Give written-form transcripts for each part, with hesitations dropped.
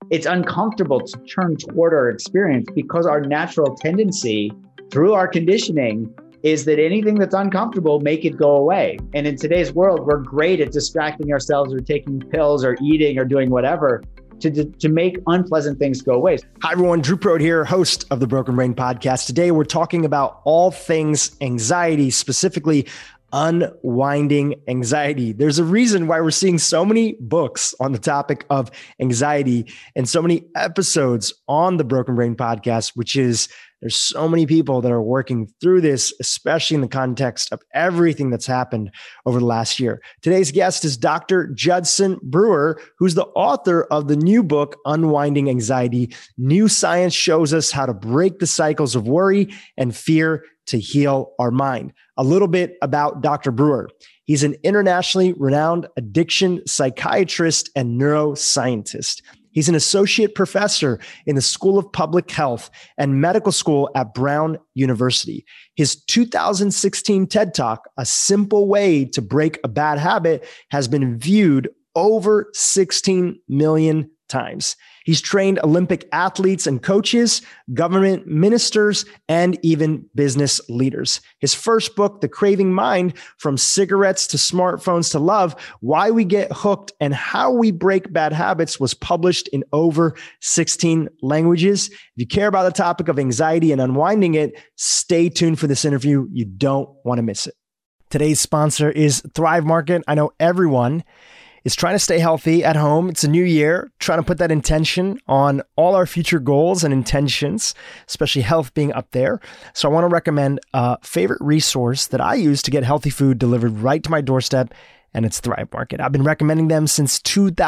it's uncomfortable to turn toward our experience because our natural tendency through our conditioning is that anything that's uncomfortable, make it go away. And in today's world, we're great at distracting ourselves or taking pills or eating or doing whatever to make unpleasant things go away. Hi, everyone. Drew Prode here, host of the Broken Brain Podcast. Today, we're talking about all things anxiety, specifically unwinding anxiety. There's a reason why we're seeing so many books on the topic of anxiety and so many episodes on the Broken Brain Podcast, which is there's so many people that are working through this, especially in the context of everything that's happened over the last year. Today's guest is Dr. Judson Brewer, who's the author of the new book, Unwinding Anxiety. New science shows us how to break the cycles of worry and fear to heal our mind. A little bit about Dr. Brewer. He's an internationally renowned addiction psychiatrist and neuroscientist. He's an associate professor in the School of Public Health and Medical School at Brown University. His 2016 TED Talk, A Simple Way to Break a Bad Habit, has been viewed over 16 million times. He's trained Olympic athletes and coaches, government ministers, and even business leaders. His first book, The Craving Mind, From Cigarettes to Smartphones to Love, Why We Get Hooked and How We Break Bad Habits, was published in over 16 languages. If you care about the topic of anxiety and unwinding it, stay tuned for this interview. You don't want to miss it. Today's sponsor is Thrive Market. I know everyone is trying to stay healthy at home. It's a new year, trying to put that intention on all our future goals and intentions, especially health being up there. So I want to recommend a favorite resource that I use to get healthy food delivered right to my doorstep, and it's Thrive Market. I've been recommending them since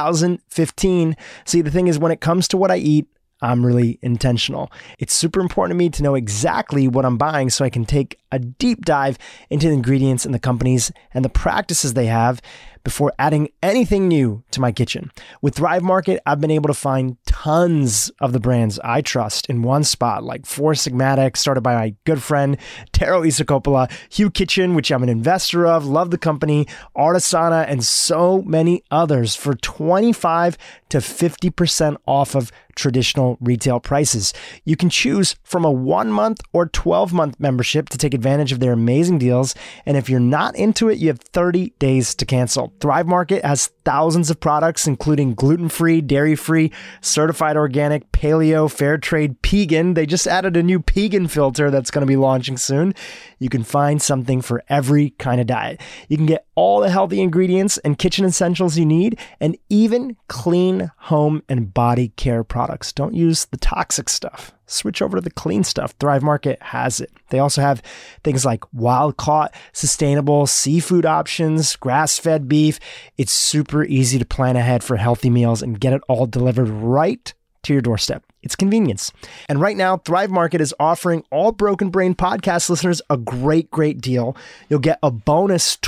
2015. See, the thing is, when it comes to what I eat, I'm really intentional. It's super important to me to know exactly what I'm buying so I can take a deep dive into the ingredients and the companies and the practices they have before adding anything new to my kitchen. With Thrive Market, I've been able to find tons of the brands I trust in one spot, like Four Sigmatic, started by my good friend Taro Isokopala, Hugh Kitchen, which I'm an investor of, love the company, Artisana, and so many others for 25 to 50% off of traditional retail prices. You can choose from a 1-month or 12-month membership to take advantage of their amazing deals. And if you're not into it, you have 30 days to cancel. Thrive Market has thousands of products, including gluten-free, dairy-free, certified organic, paleo, fair trade, pegan. They just added a new pegan filter that's going to be launching soon. You can find something for every kind of diet. You can get all the healthy ingredients and kitchen essentials you need, and even clean home and body care products. Don't use the toxic stuff. Switch over to the clean stuff. Thrive Market has it. They also have things like wild-caught, sustainable seafood options, grass-fed beef. It's super easy to plan ahead for healthy meals and get it all delivered right to your doorstep. It's convenience. And right now, Thrive Market is offering all Broken Brain podcast listeners a great deal. You'll get a bonus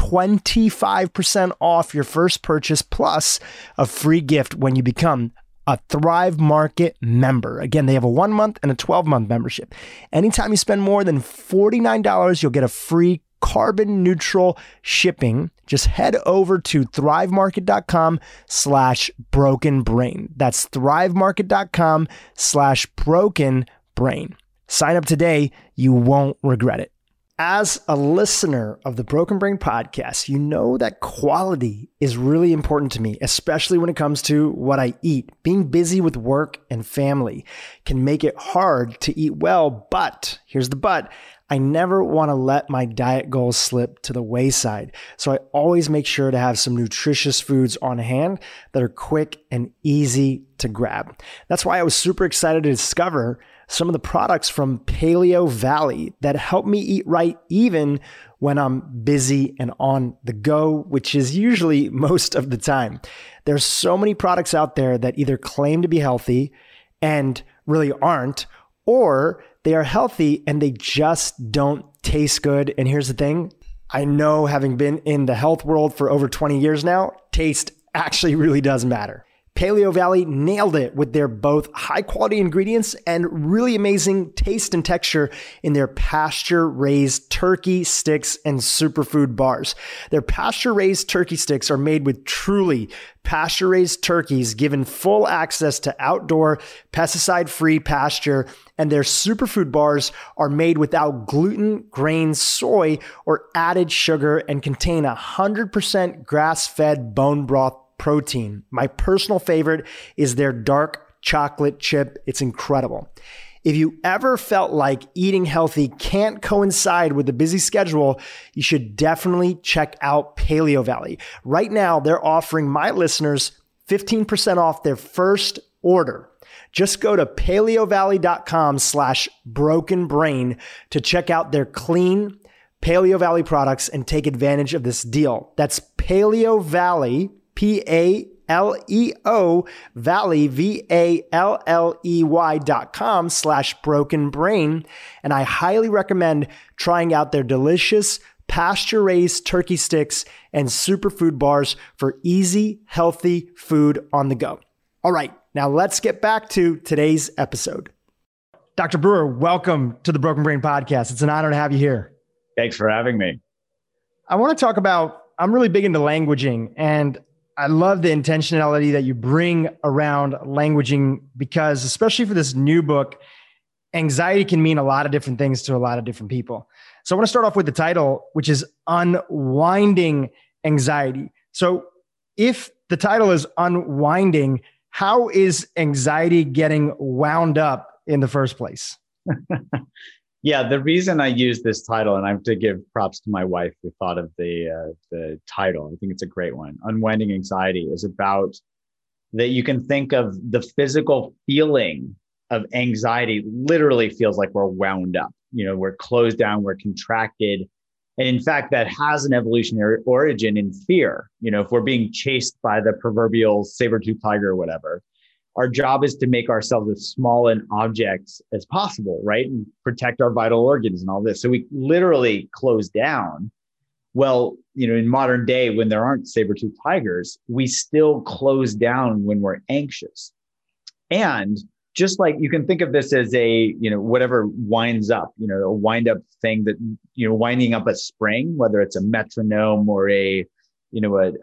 25% off your first purchase plus a free gift when you become a Thrive Market member. Again, they have a 1-month and a 12-month membership. Anytime you spend more than $49, you'll get a free carbon neutral shipping. Just head over to thrivemarket.com/brokenbrain. That's thrivemarket.com/brokenbrain. Sign up today. You won't regret it. As a listener of the Broken Brain Podcast, you know that quality is really important to me, especially when it comes to what I eat. Being busy with work and family can make it hard to eat well, but here's the but. I never want to let my diet goals slip to the wayside. So I always make sure to have some nutritious foods on hand that are quick and easy to grab. That's why I was super excited to discover some of the products from Paleo Valley that help me eat right even when I'm busy and on the go, which is usually most of the time. There's so many products out there that either claim to be healthy and really aren't, or they are healthy and they just don't taste good. And here's the thing. I know, having been in the health world for over 20 years now, taste actually really does matter. Paleo Valley nailed it with their both high quality ingredients and really amazing taste and texture in their pasture raised turkey sticks and superfood bars. Their pasture raised turkey sticks are made with truly pasture raised turkeys given full access to outdoor pesticide free pasture, and their superfood bars are made without gluten, grains, soy, or added sugar and contain 100% grass fed bone broth protein. My personal favorite is their dark chocolate chip. It's incredible. If you ever felt like eating healthy can't coincide with a busy schedule, you should definitely check out Paleo Valley. Right now, they're offering my listeners 15% off their first order. Just go to paleovalley.com/brokenbrain to check out their clean Paleo Valley products and take advantage of this deal. That's Paleo Valley, PALEO Valley, VALLEY.com/brokenbrain. And I highly recommend trying out their delicious pasture-raised turkey sticks and superfood bars for easy, healthy food on the go. All right, now let's get back to today's episode. Dr. Brewer, welcome to the Broken Brain Podcast. It's an honor to have you here. Thanks for having me. I want to talk about, I'm really big into languaging, and I love the intentionality that you bring around languaging because, especially for this new book, anxiety can mean a lot of different things to a lot of different people. So I want to start off with the title, which is Unwinding Anxiety. So if the title is Unwinding, how is anxiety getting wound up in the first place? Yeah, the reason I use this title, and I have to give props to my wife who thought of the title. I think it's a great one. Unwinding Anxiety is about that you can think of the physical feeling of anxiety literally feels like we're wound up. You know, we're closed down, we're contracted. And in fact, that has an evolutionary origin in fear. You know, if we're being chased by the proverbial saber-toothed tiger or whatever, our job is to make ourselves as small an object as possible, right? And protect our vital organs and all this. So we literally close down. Well, you know, in modern day, when there aren't saber-toothed tigers, we still close down when we're anxious. And just like you can think of this as a, you know, whatever winds up, you know, a wind up thing that, you know, winding up a spring, whether it's a metronome or a, you know, a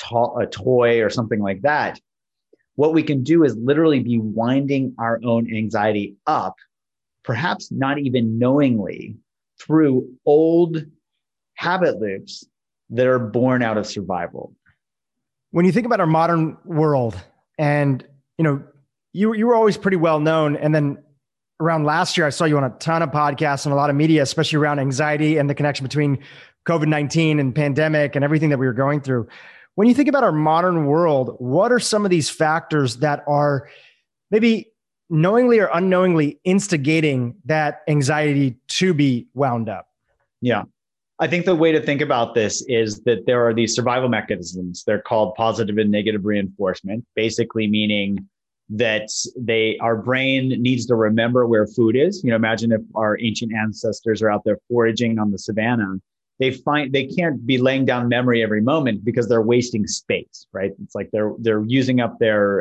toy or something like that. What we can do is literally be winding our own anxiety up, perhaps not even knowingly, through old habit loops that are born out of survival. When you think about our modern world, and you know, you were always pretty well known, and then around last year, I saw you on a ton of podcasts and a lot of media, especially around anxiety and the connection between COVID-19 and pandemic and everything that we were going through. When you think about our modern world, what are some of these factors that are maybe knowingly or unknowingly instigating that anxiety to be wound up? Yeah. I think the way to think about this is that there are these survival mechanisms. They're called positive and negative reinforcement, basically meaning that our brain needs to remember where food is. You know, imagine if our ancient ancestors are out there foraging on the savannah. They can't be laying down memory every moment because they're wasting space, right? It's like they're using up their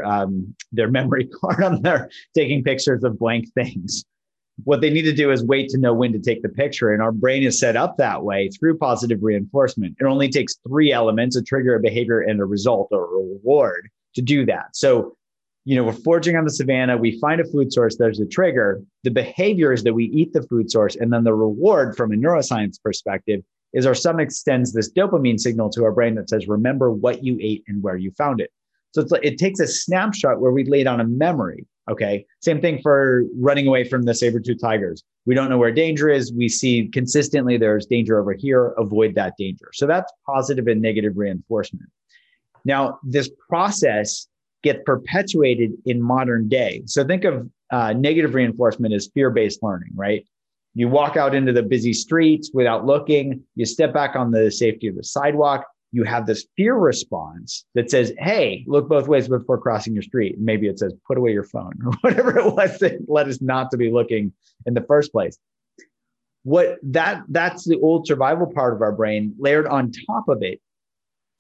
memory card on there, taking pictures of blank things. What they need to do is wait to know when to take the picture. And our brain is set up that way through positive reinforcement. It only takes 3 elements: a trigger, a behavior, and a result or a reward to do that. So, you know, we're foraging on the savannah, we find a food source, there's a trigger. The behavior is that we eat the food source. And then the reward from a neuroscience perspective is our stomach sends this dopamine signal to our brain that says, remember what you ate and where you found it. So it takes a snapshot where we lay down a memory. Okay. Same thing for running away from the saber-toothed tigers. We don't know where danger is. We see consistently there's danger over here. Avoid that danger. So that's positive and negative reinforcement. Now, this process gets perpetuated in modern day. So think of negative reinforcement as fear-based learning, right? You walk out into the busy streets without looking. You step back on the safety of the sidewalk. You have this fear response that says, hey, look both ways before crossing your street. And maybe it says, put away your phone or whatever it was that led us not to be looking in the first place. That's the old survival part of our brain. Layered on top of it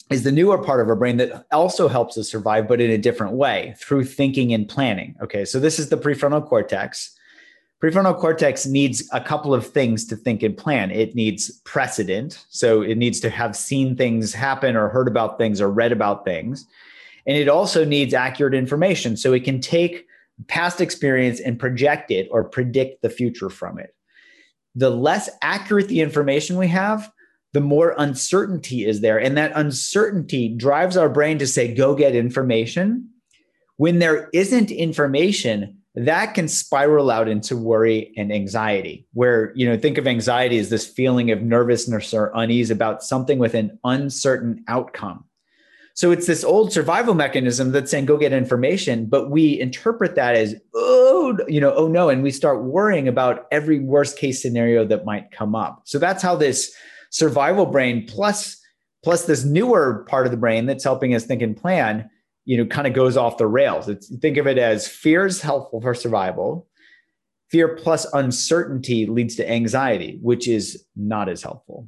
is the newer part of our brain that also helps us survive, but in a different way through thinking and planning. Okay, so this is the prefrontal cortex. Prefrontal cortex needs a couple of things to think and plan. It needs precedent. So it needs to have seen things happen or heard about things or read about things. And it also needs accurate information. So it can take past experience and project it or predict the future from it. The less accurate the information we have, the more uncertainty is there. And that uncertainty drives our brain to say, go get information. When there isn't information, that can spiral out into worry and anxiety, where, think of anxiety as this feeling of nervousness or unease about something with an uncertain outcome. So it's this old survival mechanism that's saying, go get information, but we interpret that as, oh no. And we start worrying about every worst case scenario that might come up. So that's how this survival brain plus this newer part of the brain that's helping us think and plan, kind of goes off the rails. Think of it as fear is helpful for survival. Fear plus uncertainty leads to anxiety, which is not as helpful.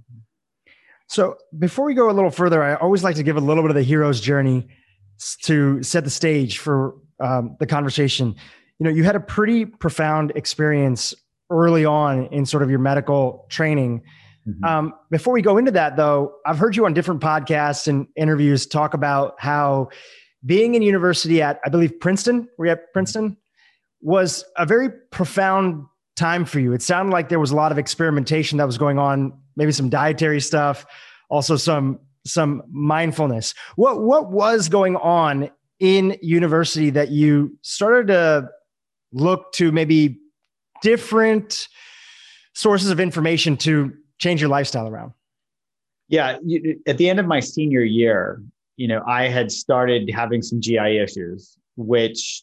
So before we go a little further, I always like to give a little bit of the hero's journey to set the stage for the conversation. You had a pretty profound experience early on in sort of your medical training. Mm-hmm. Before we go into that, though, I've heard you on different podcasts and interviews talk about how being in university at, I believe, Princeton, were you at Princeton, was a very profound time for you. It sounded like there was a lot of experimentation that was going on, maybe some dietary stuff, also some mindfulness. What was going on in university that you started to look to maybe different sources of information to change your lifestyle around? Yeah. At the end of my senior year, I had started having some GI issues, which,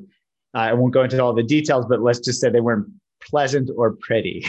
I won't go into all the details, but let's just say they weren't pleasant or pretty.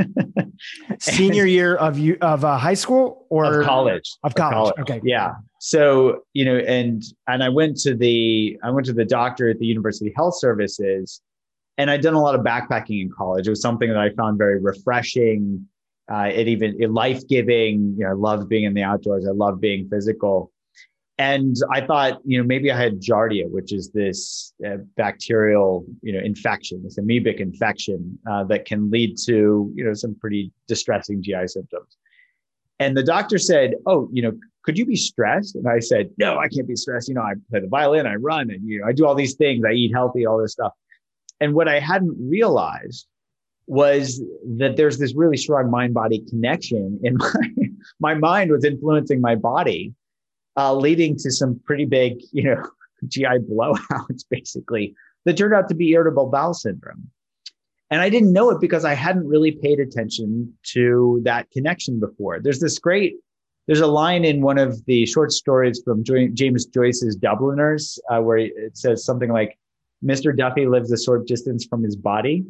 Senior year of high school or of college? Of college. Okay. Yeah. So, and I went to the doctor at the University Health Services, and I'd done a lot of backpacking in college. It was something that I found very refreshing. It life-giving. I loved being in the outdoors. I loved being physical. And I thought, maybe I had Giardia, which is this bacterial, infection, this amoebic infection that can lead to, some pretty distressing GI symptoms. And the doctor said, oh, could you be stressed? And I said, no, I can't be stressed. I play the violin, I run, and, I do all these things. I eat healthy, all this stuff. And what I hadn't realized was that there's this really strong mind-body connection, and my mind was influencing my body, leading to some pretty big, GI blowouts, basically, that turned out to be irritable bowel syndrome. And I didn't know it because I hadn't really paid attention to that connection before. There's a line in one of the short stories from James Joyce's Dubliners, where it says something like, Mr. Duffy lives a short distance from his body,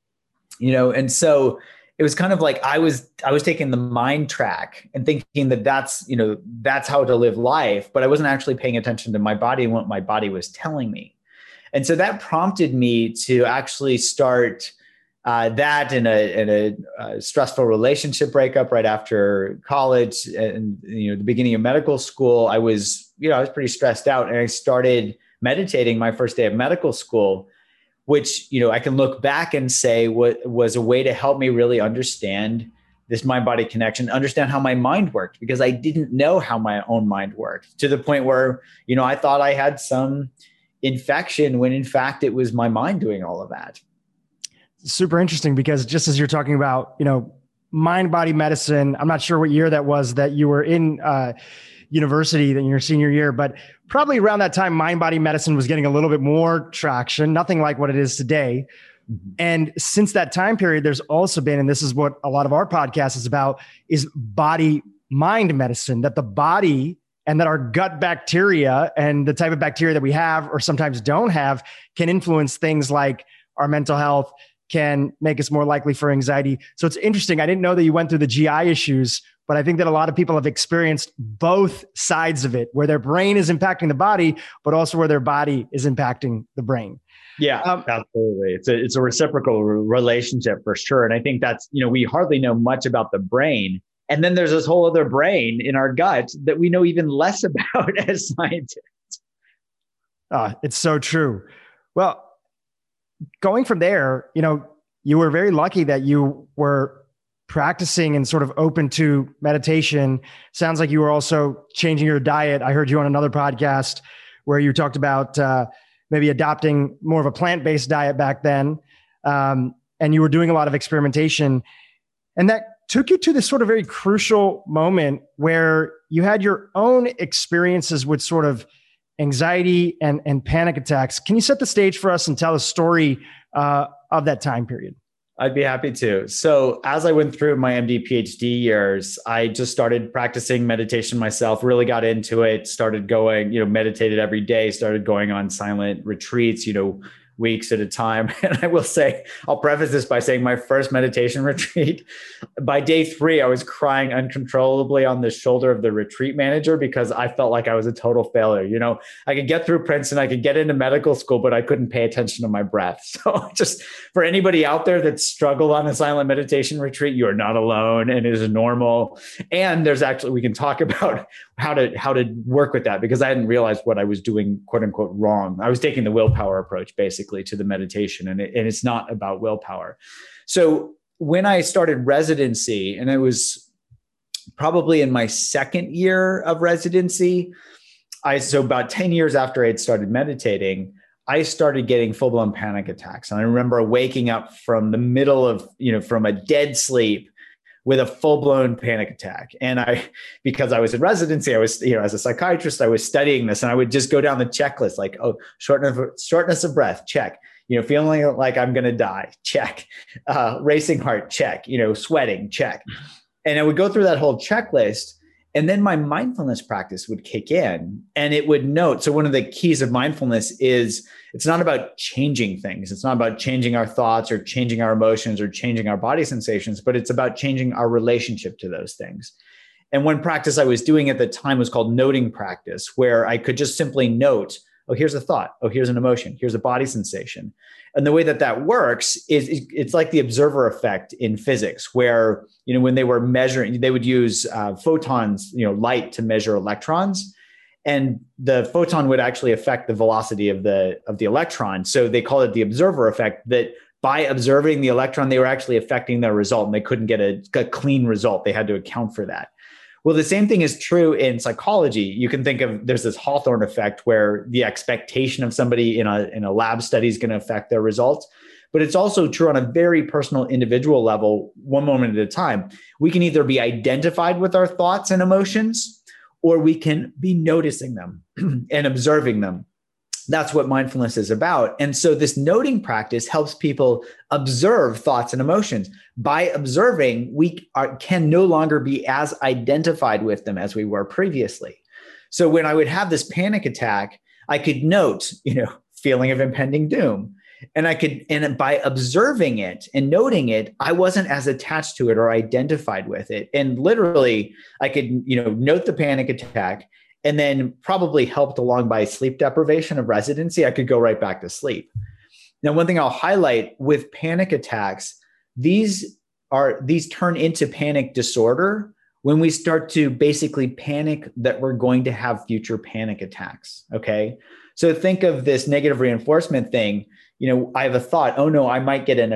and so it was kind of like I was taking the mind track and thinking that that's how to live life, but I wasn't actually paying attention to my body and what my body was telling me. And so that prompted me to actually start that in a stressful relationship breakup right after college, and the beginning of medical school. I was pretty stressed out, and I started meditating my first day of medical school, which, I can look back and say what was a way to help me really understand this mind-body connection, understand how my mind worked, because I didn't know how my own mind worked, to the point where, I thought I had some infection when in fact it was my mind doing all of that. Super interesting, because just as you're talking about, mind-body medicine, I'm not sure what year that was that you were in university in your senior year, but probably around that time, mind-body medicine was getting a little bit more traction, nothing like what it is today. Mm-hmm. And since that time period, there's also been, and this is what a lot of our podcast is about, is body-mind medicine, that the body and that our gut bacteria and the type of bacteria that we have or sometimes don't have can influence things like our mental health, can make us more likely for anxiety. So it's interesting. I didn't know that you went through the GI issues, but I think that a lot of people have experienced both sides of it, where their brain is impacting the body, but also where their body is impacting the brain. Yeah, absolutely. It's a reciprocal relationship for sure. And I think that's, we hardly know much about the brain And then there's this whole other brain in our gut that we know even less about as scientists. It's so true. Well, going from there, you were very lucky that you were practicing and sort of open to meditation. Sounds like you were also changing your diet. I heard you on another podcast where you talked about maybe adopting more of a plant-based diet back then. And you were doing a lot of experimentation. And that took you to this sort of very crucial moment where you had your own experiences with sort of anxiety and panic attacks. Can you set the stage for us and tell a story of that time period? I'd be happy to. So as I went through my MD PhD years, I just started practicing meditation myself, really got into it, started going, meditated every day, started going on silent retreats, weeks at a time. And I will say, I'll preface this by saying my first meditation retreat, by day 3, I was crying uncontrollably on the shoulder of the retreat manager because I felt like I was a total failure. I could get through Princeton, I could get into medical school, but I couldn't pay attention to my breath. So just for anybody out there that struggled on a silent meditation retreat, you are not alone and it is normal. And there's actually, we can talk about how to work with that because I hadn't realized what I was doing, quote unquote, wrong. I was taking the willpower approach basically to the meditation, and it's not about willpower. So when I started residency, and it was probably in my second year of residency, so about 10 years after I had started meditating, I started getting full-blown panic attacks. And I remember waking up from the middle of, from a dead sleep with a full-blown panic attack. And because I was in residency, I was, as a psychiatrist, I was studying this, and I would just go down the checklist, like, shortness of breath, check, feeling like I'm going to die, check, racing heart, check, sweating, check. And I would go through that whole checklist. And then my mindfulness practice would kick in and it would note. So one of the keys of mindfulness is it's not about changing things. It's not about changing our thoughts or changing our emotions or changing our body sensations, but it's about changing our relationship to those things. And one practice I was doing at the time was called noting practice, where I could just simply note, oh, here's a thought. Oh, here's an emotion. Here's a body sensation. And the way that works is it's like the observer effect in physics, where, when they were measuring, they would use photons, light to measure electrons. And the photon would actually affect the velocity of the electron. So they call it the observer effect, that by observing the electron, they were actually affecting their result, and they couldn't get a clean result. They had to account for that. Well, the same thing is true in psychology. You can think of, there's this Hawthorne effect where the expectation of somebody in a lab study is going to affect their results. But it's also true on a very personal, individual level, one moment at a time. We can either be identified with our thoughts and emotions, or we can be noticing them and observing them. That's what mindfulness is about. And so this noting practice helps people observe thoughts and emotions. By observing, we can no longer be as identified with them as we were previously. So when I would have this panic attack, I could note, feeling of impending doom. And by observing it and noting it, I wasn't as attached to it or identified with it. And literally, I could, note the panic attack. And then probably helped along by sleep deprivation of residency, I could go right back to sleep. Now, one thing I'll highlight with panic attacks, these turn into panic disorder when we start to basically panic that we're going to have future panic attacks. Okay. So think of this negative reinforcement thing. I have a thought, oh no, I might have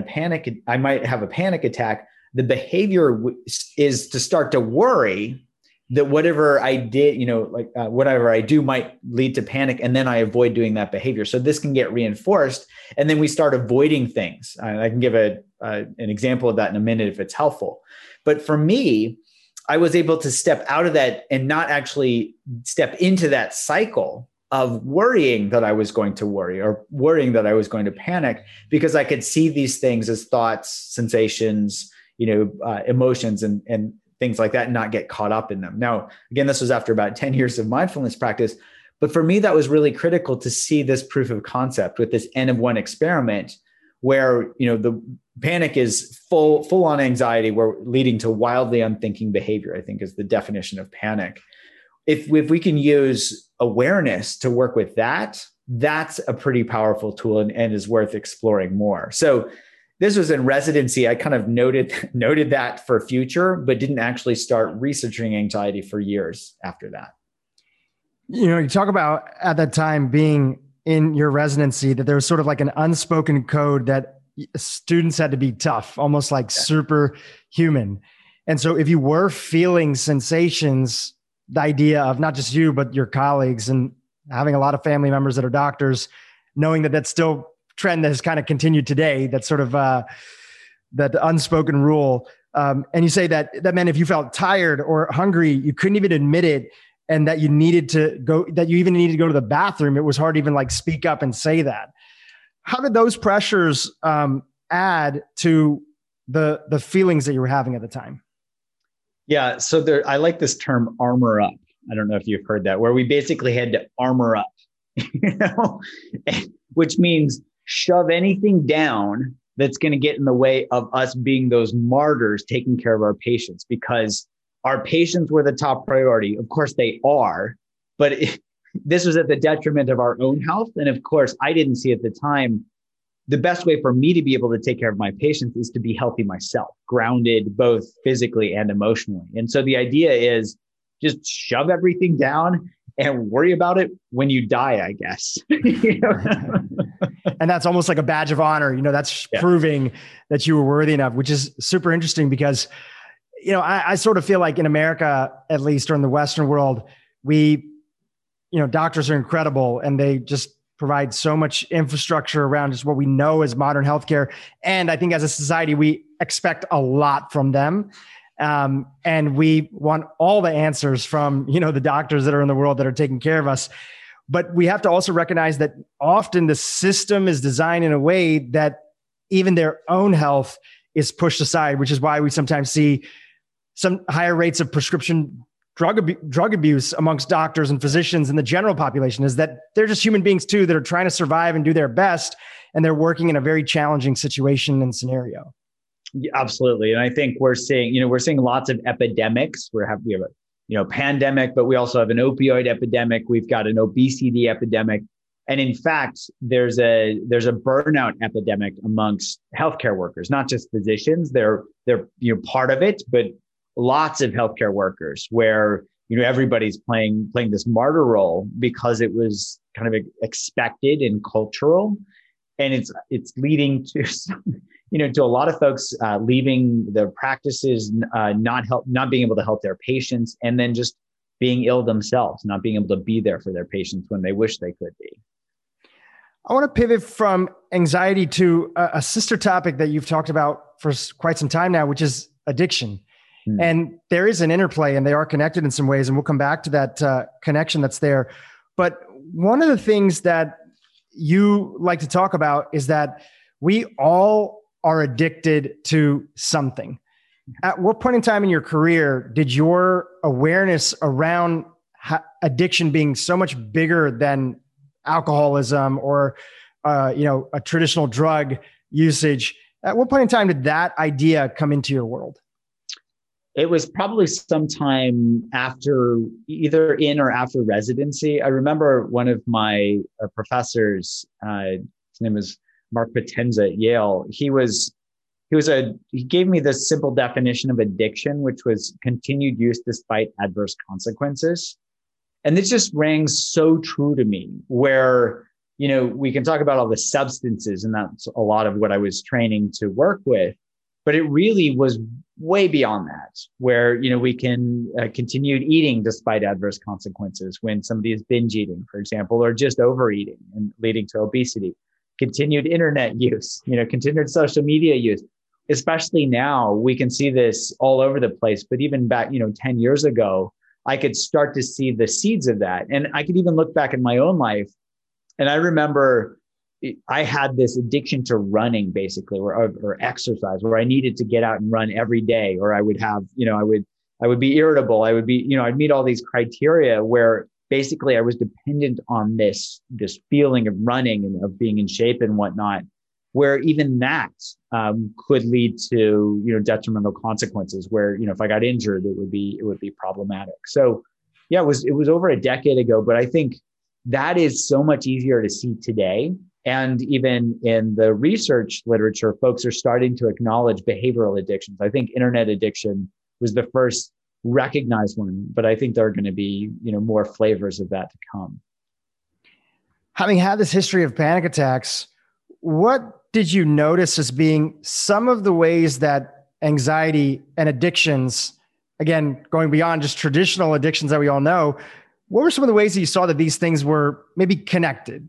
a panic attack. The behavior is to start to worry that whatever I did, whatever I do might lead to panic, and then I avoid doing that behavior. So this can get reinforced, and then we start avoiding things. I can give an example of that in a minute if it's helpful. But for me, I was able to step out of that and not actually step into that cycle of worrying that I was going to worry or worrying that I was going to panic, because I could see these things as thoughts, sensations, emotions, and things like that, and not get caught up in them. Now, again, this was after about 10 years of mindfulness practice. But for me, that was really critical to see this proof of concept with this N of 1 experiment, where, the panic is full on anxiety, where leading to wildly unthinking behavior, I think is the definition of panic. If we can use awareness to work with that, that's a pretty powerful tool and is worth exploring more. So this was in residency. I kind of noted that for future, but didn't actually start researching anxiety for years after that. You talk about at that time being in your residency that there was sort of like an unspoken code that students had to be tough, almost like superhuman. And so if you were feeling sensations, the idea of not just you, but your colleagues and having a lot of family members that are doctors, knowing that that's still trend that has kind of continued today, that's sort of that unspoken rule. And you say that meant if you felt tired or hungry, you couldn't even admit it. And that you needed to go, that you even needed to go to the bathroom. It was hard to even like speak up and say that. How did those pressures add to the feelings that you were having at the time? Yeah. So I like this term armor up. I don't know if you've heard that, where we basically had to armor up, which means shove anything down that's going to get in the way of us being those martyrs taking care of our patients, because our patients were the top priority. Of course they are, but this was at the detriment of our own health. And of course, I didn't see at the time, the best way for me to be able to take care of my patients is to be healthy myself, grounded both physically and emotionally. And so the idea is just shove everything down and worry about it when you die, I guess. And that's almost like a badge of honor. That's proving that you were worthy enough, which is super interesting because I sort of feel like in America, at least, or in the Western world, doctors are incredible and they just provide so much infrastructure around just what we know as modern healthcare. And I think as a society, we expect a lot from them. And we want all the answers from, the doctors that are in the world that are taking care of us. But we have to also recognize that often the system is designed in a way that even their own health is pushed aside, which is why we sometimes see some higher rates of prescription drug abuse amongst doctors and physicians in the general population, is that they're just human beings too, that are trying to survive and do their best. And they're working in a very challenging situation and scenario. Yeah, absolutely. And I think we're seeing lots of epidemics. We have a pandemic, but we also have an opioid epidemic. We've got an obesity epidemic. And in fact, there's a burnout epidemic amongst healthcare workers, not just physicians. They're part of it, but lots of healthcare workers where, everybody's playing this martyr role because it was kind of expected and cultural. And it's leading to, to a lot of folks leaving their practices, not being able to help their patients, and then just being ill themselves, not being able to be there for their patients when they wish they could be. I want to pivot from anxiety to a sister topic that you've talked about for quite some time now, which is addiction. And there is an interplay and they are connected in some ways. And we'll come back to that connection that's there. But one of the things that you like to talk about is that we all are addicted to something. At what point in time in your career did your awareness around addiction being so much bigger than alcoholism or, a traditional drug usage, at what point in time did that idea come into your world? It was probably sometime after, either in or after residency. I remember one of my professors, his name was Mark Potenza at Yale. He gave me this simple definition of addiction, which was continued use despite adverse consequences. And this just rang so true to me, where, we can talk about all the substances, and that's a lot of what I was training to work with. But it really was way beyond that, where, we can continue eating despite adverse consequences when somebody is binge eating, for example, or just overeating and leading to obesity, continued internet use, continued social media use. Especially now, we can see this all over the place. But even back, 10 years ago, I could start to see the seeds of that. And I could even look back in my own life. And I remember I had this addiction to running, basically, or exercise, where I needed to get out and run every day, or I would have, I would be irritable. I would be, I'd meet all these criteria where basically I was dependent on this feeling of running and of being in shape and whatnot, where even that could lead to, detrimental consequences where, if I got injured, it would be problematic. So yeah, it was over a decade ago, but I think that is so much easier to see today. And even in the research literature, folks are starting to acknowledge behavioral addictions. I think internet addiction was the first recognized one, but I think there are going to be, more flavors of that to come. Having had this history of panic attacks, what did you notice as being some of the ways that anxiety and addictions, again, going beyond just traditional addictions that we all know, what were some of the ways that you saw that these things were maybe connected?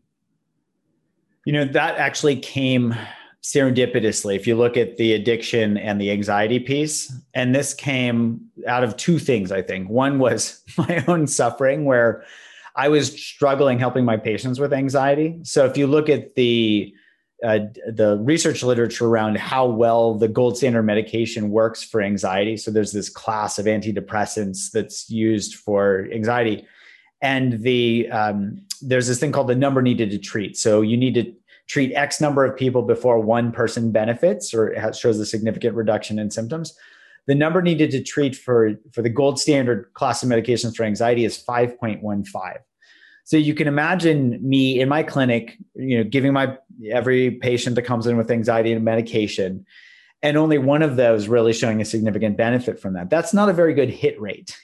That actually came serendipitously. If you look at the addiction and the anxiety piece, and this came out of two things, I think. One was my own suffering, where I was struggling helping my patients with anxiety. So if you look at the research literature around how well the gold standard medication works for anxiety, so there's this class of antidepressants that's used for anxiety. And there's this thing called the number needed to treat. So you need to treat X number of people before one person benefits or shows a significant reduction in symptoms. The number needed to treat for the gold standard class of medications for anxiety is 5.15. So you can imagine me in my clinic, giving every patient that comes in with anxiety a medication, and only one of those really showing a significant benefit from that. That's not a very good hit rate.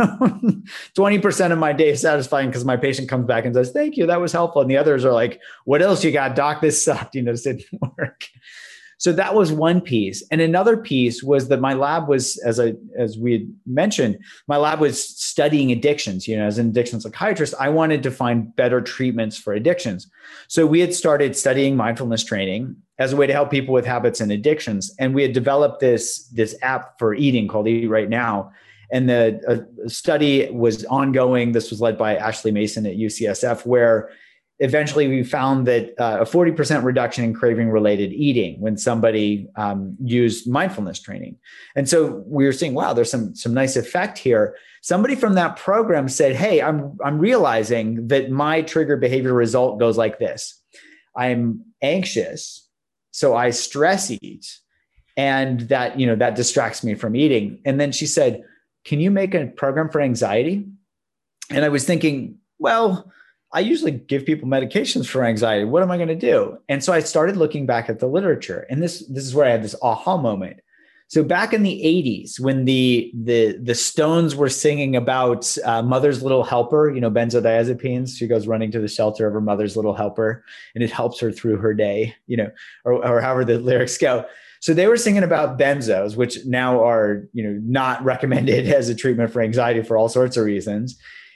20% of my day is satisfying because my patient comes back and says, "Thank you, that was helpful." And the others are like, "What else you got, doc? This sucked. This didn't work." So that was one piece. And another piece was that my lab was, as we had mentioned, my lab was studying addictions. As an addiction psychiatrist, I wanted to find better treatments for addictions. So we had started studying mindfulness training as a way to help people with habits and addictions. And we had developed this app for eating called Eat Right Now. And the study was ongoing. This was led by Ashley Mason at UCSF, where eventually we found that a 40% reduction in craving-related eating when somebody used mindfulness training. And so we were seeing, wow, there's some nice effect here. Somebody from that program said, "Hey, I'm realizing that my trigger behavior result goes like this. I'm anxious, so I stress eat, and that distracts me from eating." And then she said, "Can you make a program for anxiety?" And I was thinking, well, I usually give people medications for anxiety. What am I going to do? And so I started looking back at the literature, and this is where I had this aha moment. So back in the 80s, when the Stones were singing about Mother's Little Helper, benzodiazepines, she goes running to the shelter of her mother's little helper, and it helps her through her day, or however the lyrics go. So they were singing about benzos, which now are, not recommended as a treatment for anxiety for all sorts of reasons.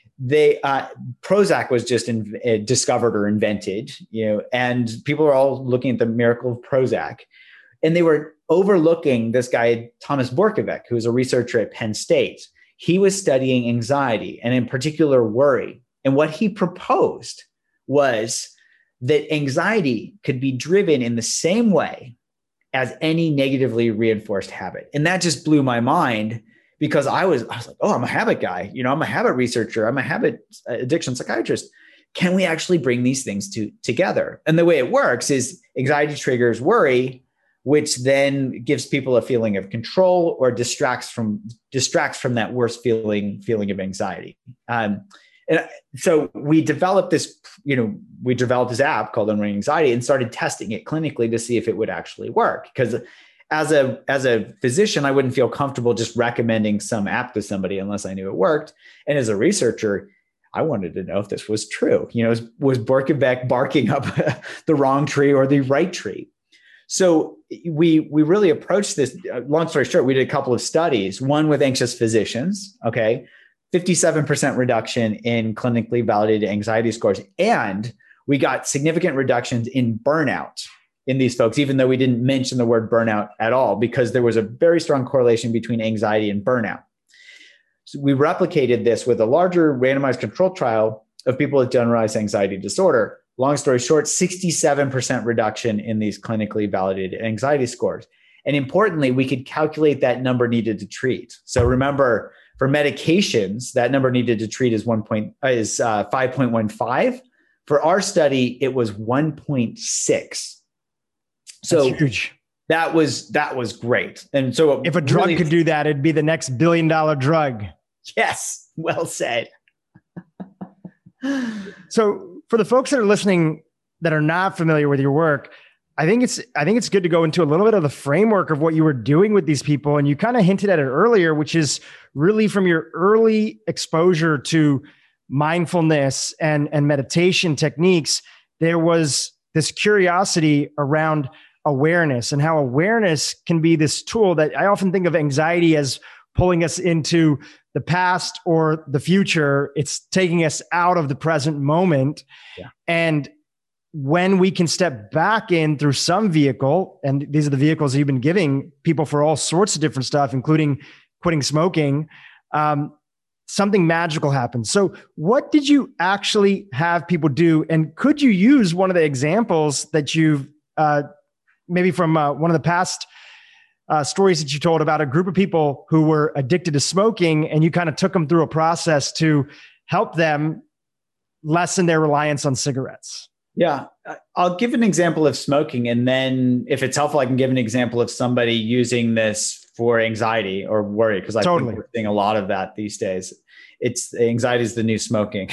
Prozac was just discovered or invented, and people are all looking at the miracle of Prozac, and they were overlooking this guy, Thomas Borkovec, who was a researcher at Penn State. He was studying anxiety and in particular worry. And what he proposed was that anxiety could be driven in the same way as any negatively reinforced habit. And that just blew my mind, because I was like, oh, I'm a habit guy. I'm a habit researcher. I'm a habit addiction psychiatrist. Can we actually bring these things together? And the way it works is anxiety triggers worry, which then gives people a feeling of control or distracts from that worst feeling of anxiety. And so we developed this app called Unwinding Anxiety and started testing it clinically to see if it would actually work. Because as a physician, I wouldn't feel comfortable just recommending some app to somebody unless I knew it worked. And as a researcher, I wanted to know if this was true. Was Borkovec barking up the wrong tree or the right tree? So we really approached this. Long story short, we did a couple of studies. One with anxious physicians. 57% reduction in clinically validated anxiety scores, and we got significant reductions in burnout in these folks, even though we didn't mention the word burnout at all, because there was a very strong correlation between anxiety and burnout. So we replicated this with a larger randomized controlled trial of people with generalized anxiety disorder. Long story short, 67% reduction in these clinically validated anxiety scores. And importantly, we could calculate that number needed to treat. So remember, for medications, that number needed to treat is 5.15. For our study, it was 1.6. So that's huge. That was great. And so if a drug could do that, it'd be the next $1 billion drug. Yes. Well said. So for the folks that are listening that are not familiar with your work, I think it's good to go into a little bit of the framework of what you were doing with these people. And you kind of hinted at it earlier, which is really from your early exposure to mindfulness and meditation techniques, there was this curiosity around awareness and how awareness can be this tool that I often think of anxiety as pulling us into the past or the future. It's taking us out of the present moment. Yeah. And when we can step back in through some vehicle, and these are the vehicles you've been giving people for all sorts of different stuff, including quitting smoking, something magical happens. So what did you actually have people do? And could you use one of the examples that you've, maybe from one of the past stories that you told about a group of people who were addicted to smoking, and you kind of took them through a process to help them lessen their reliance on cigarettes? Yeah, I'll give an example of smoking. And then if it's helpful, I can give an example of somebody using this for anxiety or worry, because I think we're seeing a lot of that these days. It's anxiety is the new smoking.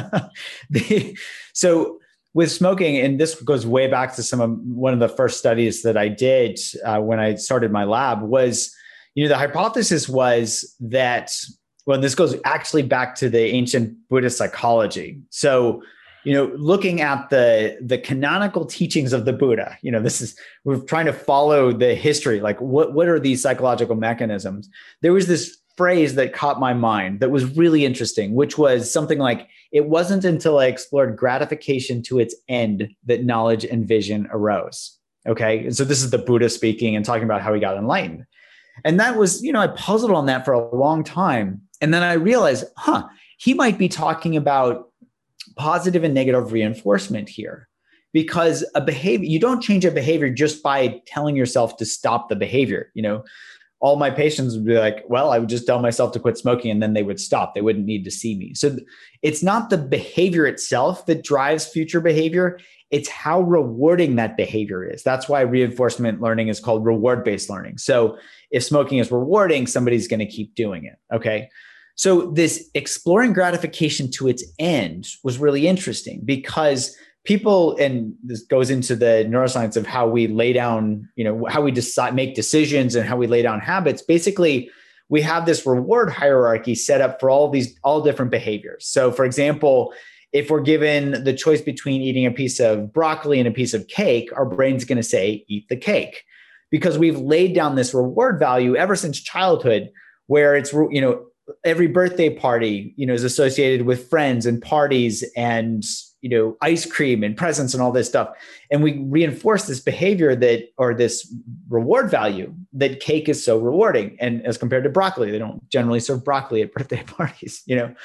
So with smoking, and this goes way back to one of the first studies that I did when I started my lab, was, the hypothesis was that, well, this goes actually back to the ancient Buddhist psychology. So, looking at the canonical teachings of the Buddha, we're trying to follow the history, like what are these psychological mechanisms? There was this phrase that caught my mind that was really interesting, which was something like, it wasn't until I explored gratification to its end that knowledge and vision arose. Okay. And so this is the Buddha speaking and talking about how he got enlightened. And that was, I puzzled on that for a long time. And then I realized, he might be talking about positive and negative reinforcement here, because a behavior, you don't change a behavior just by telling yourself to stop the behavior. All my patients would be like, well, I would just tell myself to quit smoking and then they would stop. They wouldn't need to see me. So it's not the behavior itself that drives future behavior. It's how rewarding that behavior is. That's why reinforcement learning is called reward-based learning. So if smoking is rewarding, somebody's going to keep doing it. Okay. So this exploring gratification to its end was really interesting, because people, and this goes into the neuroscience of how we lay down, how we make decisions and how we lay down habits. Basically, we have this reward hierarchy set up for all different behaviors. So for example, if we're given the choice between eating a piece of broccoli and a piece of cake, our brain's going to say, eat the cake, because we've laid down this reward value ever since childhood, where it's, every birthday party, is associated with friends and parties and, ice cream and presents and all this stuff. And we reinforce this behavior or this reward value that cake is so rewarding. And as compared to broccoli, they don't generally serve broccoli at birthday parties,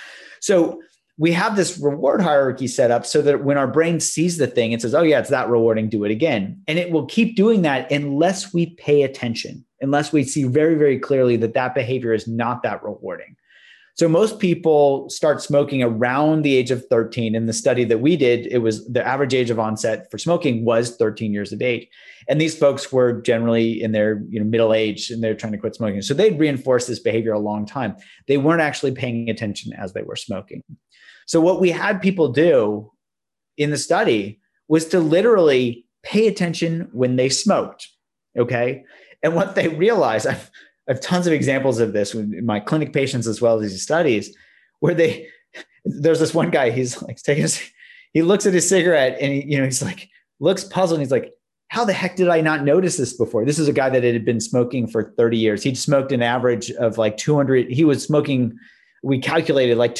So we have this reward hierarchy set up so that when our brain sees the thing, it says, oh yeah, it's that rewarding, do it again. And it will keep doing that unless we pay attention, unless we see very, very clearly that behavior is not that rewarding. So most people start smoking around the age of 13. In the study that we did, it was the average age of onset for smoking was 13 years of age. And these folks were generally in their middle age, and they're trying to quit smoking. So they'd reinforced this behavior a long time. They weren't actually paying attention as they were smoking. So what we had people do in the study was to literally pay attention when they smoked. Okay. And what they realized, I have tons of examples of this with my clinic patients as well as these studies, where there's this one guy, he's like he looks at his cigarette and he's like, looks puzzled. And he's like, how the heck did I not notice this before? This is a guy that had been smoking for 30 years. He'd smoked an average of like 200. He was smoking, we calculated like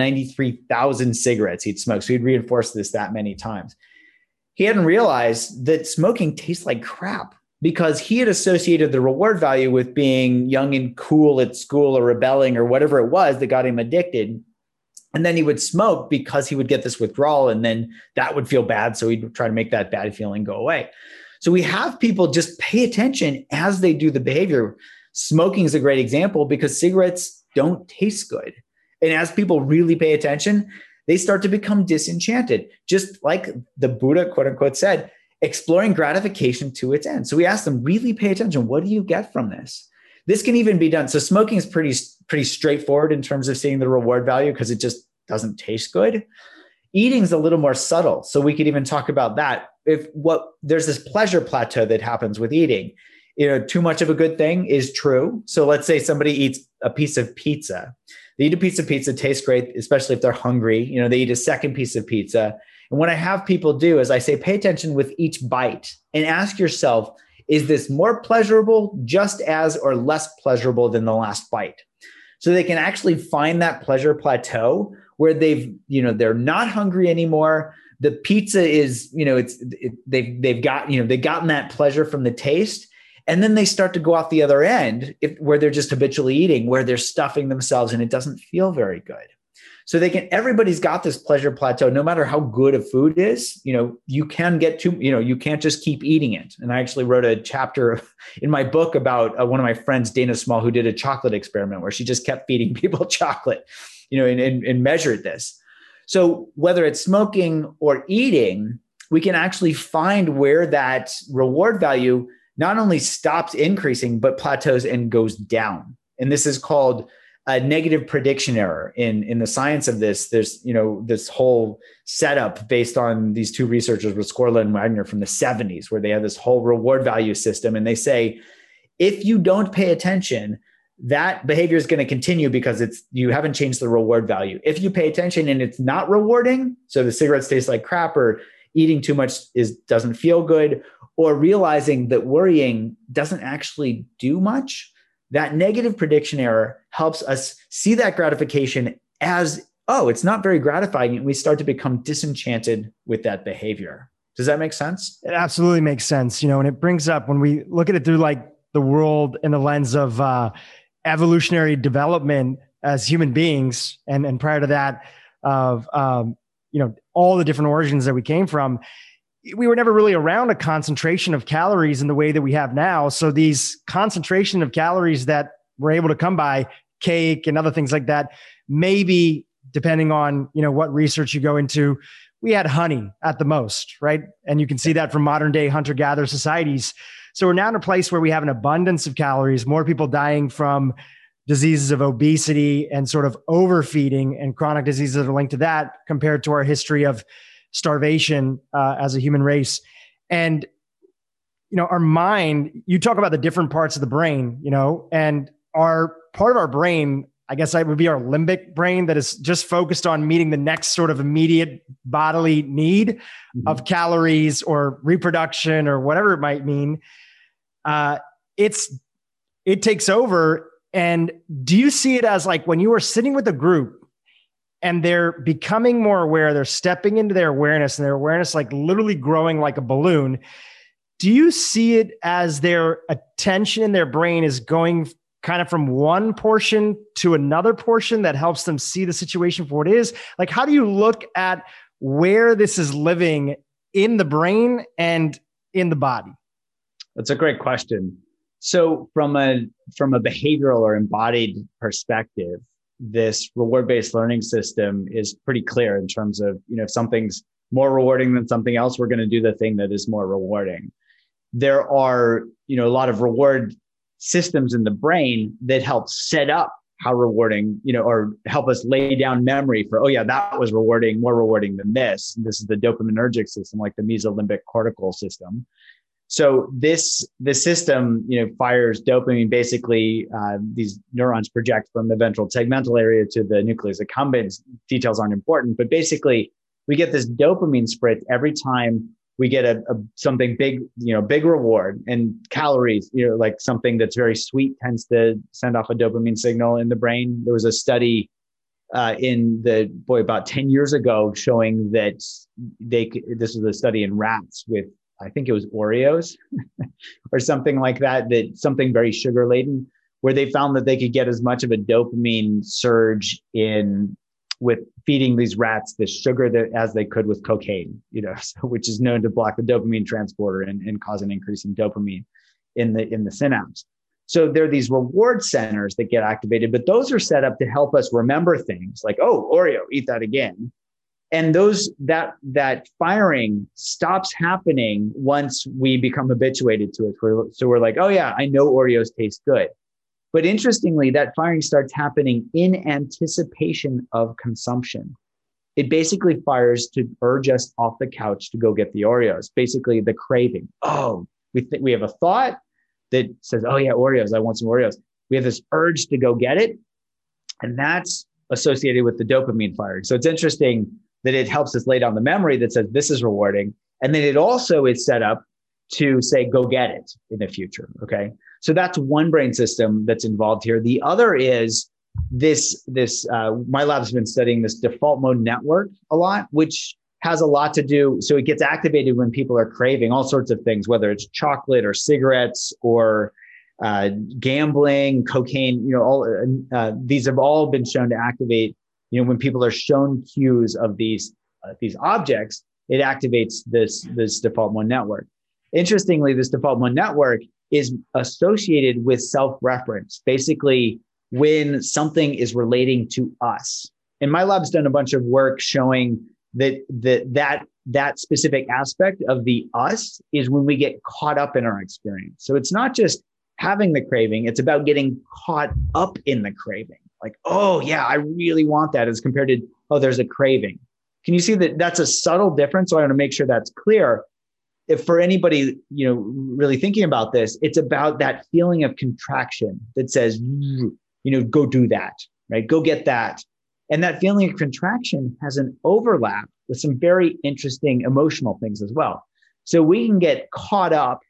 293,000 cigarettes he'd smoked. So he'd reinforced this that many times. He hadn't realized that smoking tastes like crap, because he had associated the reward value with being young and cool at school or rebelling or whatever it was that got him addicted. And then he would smoke because he would get this withdrawal, and then that would feel bad. So he'd try to make that bad feeling go away. So we have people just pay attention as they do the behavior. Smoking is a great example, because cigarettes don't taste good. And as people really pay attention, they start to become disenchanted. Just like the Buddha, quote unquote, said, exploring gratification to its end. So we asked them, really pay attention. What do you get from this? This can even be done. So smoking is pretty straightforward in terms of seeing the reward value, because it just doesn't taste good. Eating's a little more subtle. So we could even talk about that. There's this pleasure plateau that happens with eating. Too much of a good thing is true. So let's say somebody eats a piece of pizza. They eat a piece of pizza, tastes great, especially if they're hungry. They eat a second piece of pizza. And what I have people do is I say, pay attention with each bite and ask yourself, is this more pleasurable, just as, or less pleasurable than the last bite? So they can actually find that pleasure plateau where they're not hungry anymore. The pizza is, they've gotten that pleasure from the taste. And then they start to go off the other end where they're just habitually eating, where they're stuffing themselves and it doesn't feel very good. So everybody's got this pleasure plateau, no matter how good a food is, you can get to, you can't just keep eating it. And I actually wrote a chapter in my book about one of my friends, Dana Small, who did a chocolate experiment where she just kept feeding people chocolate, and measured this. So whether it's smoking or eating, we can actually find where that reward value not only stops increasing, but plateaus and goes down. And this is called a negative prediction error. In the science of this, there's, this whole setup based on these two researchers, Rescorla and Wagner, from the 70s, where they have this whole reward value system. And they say, if you don't pay attention, that behavior is going to continue because you haven't changed the reward value. If you pay attention and it's not rewarding, so the cigarettes taste like crap, or eating too much doesn't feel good, or realizing that worrying doesn't actually do much, that negative prediction error helps us see that gratification as, oh, it's not very gratifying. And we start to become disenchanted with that behavior. Does that make sense? It absolutely makes sense. And it brings up, when we look at it through like the world in the lens of evolutionary development as human beings, and prior to that of, all the different origins that we came from, we were never really around a concentration of calories in the way that we have now. So these concentration of calories that we're able to come by, cake and other things like that, maybe depending on, what research you go into, we had honey at the most, right? And you can see that from modern day hunter-gatherer societies. So we're now in a place where we have an abundance of calories, more people dying from diseases of obesity and sort of overfeeding and chronic diseases that are linked to that, compared to our history of starvation as a human race. And, our mind, you talk about the different parts of the brain, and our part of our brain, I guess that would be our limbic brain, that is just focused on meeting the next sort of immediate bodily need of calories or reproduction or whatever it might mean. It takes over. And do you see it as like when you are sitting with a group and they're becoming more aware, they're stepping into their awareness, and their awareness like literally growing like a balloon? Do you see it as their attention in their brain is going kind of from one portion to another portion that helps them see the situation for what it is? Like, how do you look at where this is living in the brain and in the body? That's a great question. So from a behavioral or embodied perspective, this reward-based learning system is pretty clear in terms of, if something's more rewarding than something else, we're going to do the thing that is more rewarding. There are, a lot of reward systems in the brain that help set up how rewarding, or help us lay down memory for, oh yeah, that was rewarding, more rewarding than this. This is the dopaminergic system, like the mesolimbic cortical system. So the system, fires dopamine. Basically, these neurons project from the ventral tegmental area to the nucleus accumbens. Details aren't important, but basically, we get this dopamine spritz every time we get something big, big reward. And calories, like something that's very sweet tends to send off a dopamine signal in the brain. There was a study about 10 years ago showing that this was a study in rats with, I think it was Oreos or something like that something very sugar laden, where they found that they could get as much of a dopamine surge with feeding these rats the sugar as they could with cocaine, which is known to block the dopamine transporter and cause an increase in dopamine in the synapse. So there are these reward centers that get activated, but those are set up to help us remember things like, oh, Oreo, eat that again. And that firing stops happening once we become habituated to it. So we're like, oh yeah, I know Oreos taste good. But interestingly, that firing starts happening in anticipation of consumption. it basically fires to urge us off the couch to go get the Oreos. Basically, the craving. Oh, we have a thought that says, oh yeah, Oreos, I want some Oreos. We have this urge to go get it. And that's associated with the dopamine firing. So it's interesting that it helps us lay down the memory that says this is rewarding. And then it also is set up to say, go get it in the future. Okay. So that's one brain system that's involved here. The other is my lab's been studying this default mode network a lot, which has a lot to do. So it gets activated when people are craving all sorts of things, whether it's chocolate or cigarettes or gambling, cocaine, these have all been shown to activate, when people are shown cues of these objects, it activates this default mode network. Interestingly, this default mode network is associated with self-reference, basically when something is relating to us. And my lab's done a bunch of work showing that specific aspect of the us is when we get caught up in our experience. So it's not just having the craving, it's about getting caught up in the craving. Like, oh yeah, I really want that, as compared to, oh, there's a craving. Can you see that that's a subtle difference? So I want to make sure that's clear. If for anybody, really thinking about this, it's about that feeling of contraction that says, go do that, right? Go get that. And that feeling of contraction has an overlap with some very interesting emotional things as well. So we can get caught up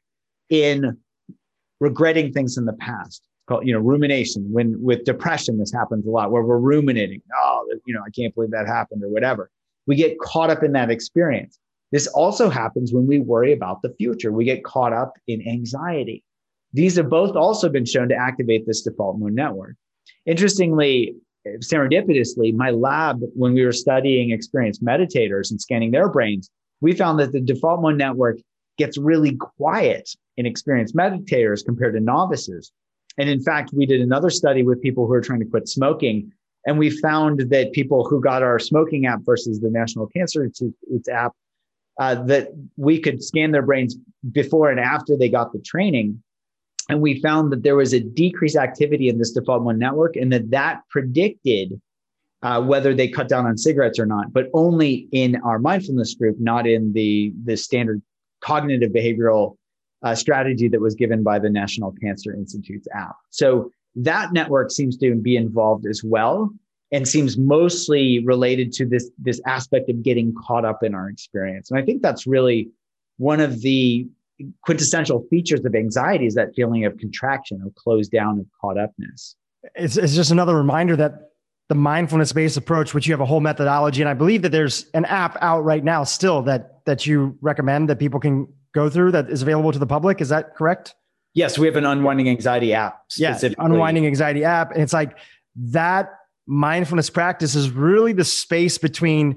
in regretting things in the past, called, rumination. When with depression, this happens a lot, where we're ruminating. Oh, I can't believe that happened, or whatever. We get caught up in that experience. This also happens when we worry about the future. We get caught up in anxiety. These have both also been shown to activate this default mode network. Interestingly, serendipitously, my lab, when we were studying experienced meditators and scanning their brains, we found that the default mode network gets really quiet in experienced meditators compared to novices. And in fact, we did another study with people who are trying to quit smoking. And we found that people who got our smoking app versus the National Cancer Institute's app, that we could scan their brains before and after they got the training. And we found that there was a decreased activity in this default mode network, and that predicted whether they cut down on cigarettes or not, but only in our mindfulness group, not in the standard cognitive behavioral strategy that was given by the National Cancer Institute's app. So that network seems to be involved as well, and seems mostly related to this aspect of getting caught up in our experience. And I think that's really one of the quintessential features of anxiety, is that feeling of contraction, of closed down, of caught upness. It's just another reminder that the mindfulness-based approach, which you have a whole methodology, and I believe that there's an app out right now still that you recommend that people can go through, that is available to the public. Is that correct? Yes, we have an unwinding anxiety app. Yeah, unwinding anxiety app. And it's like that mindfulness practice is really the space between,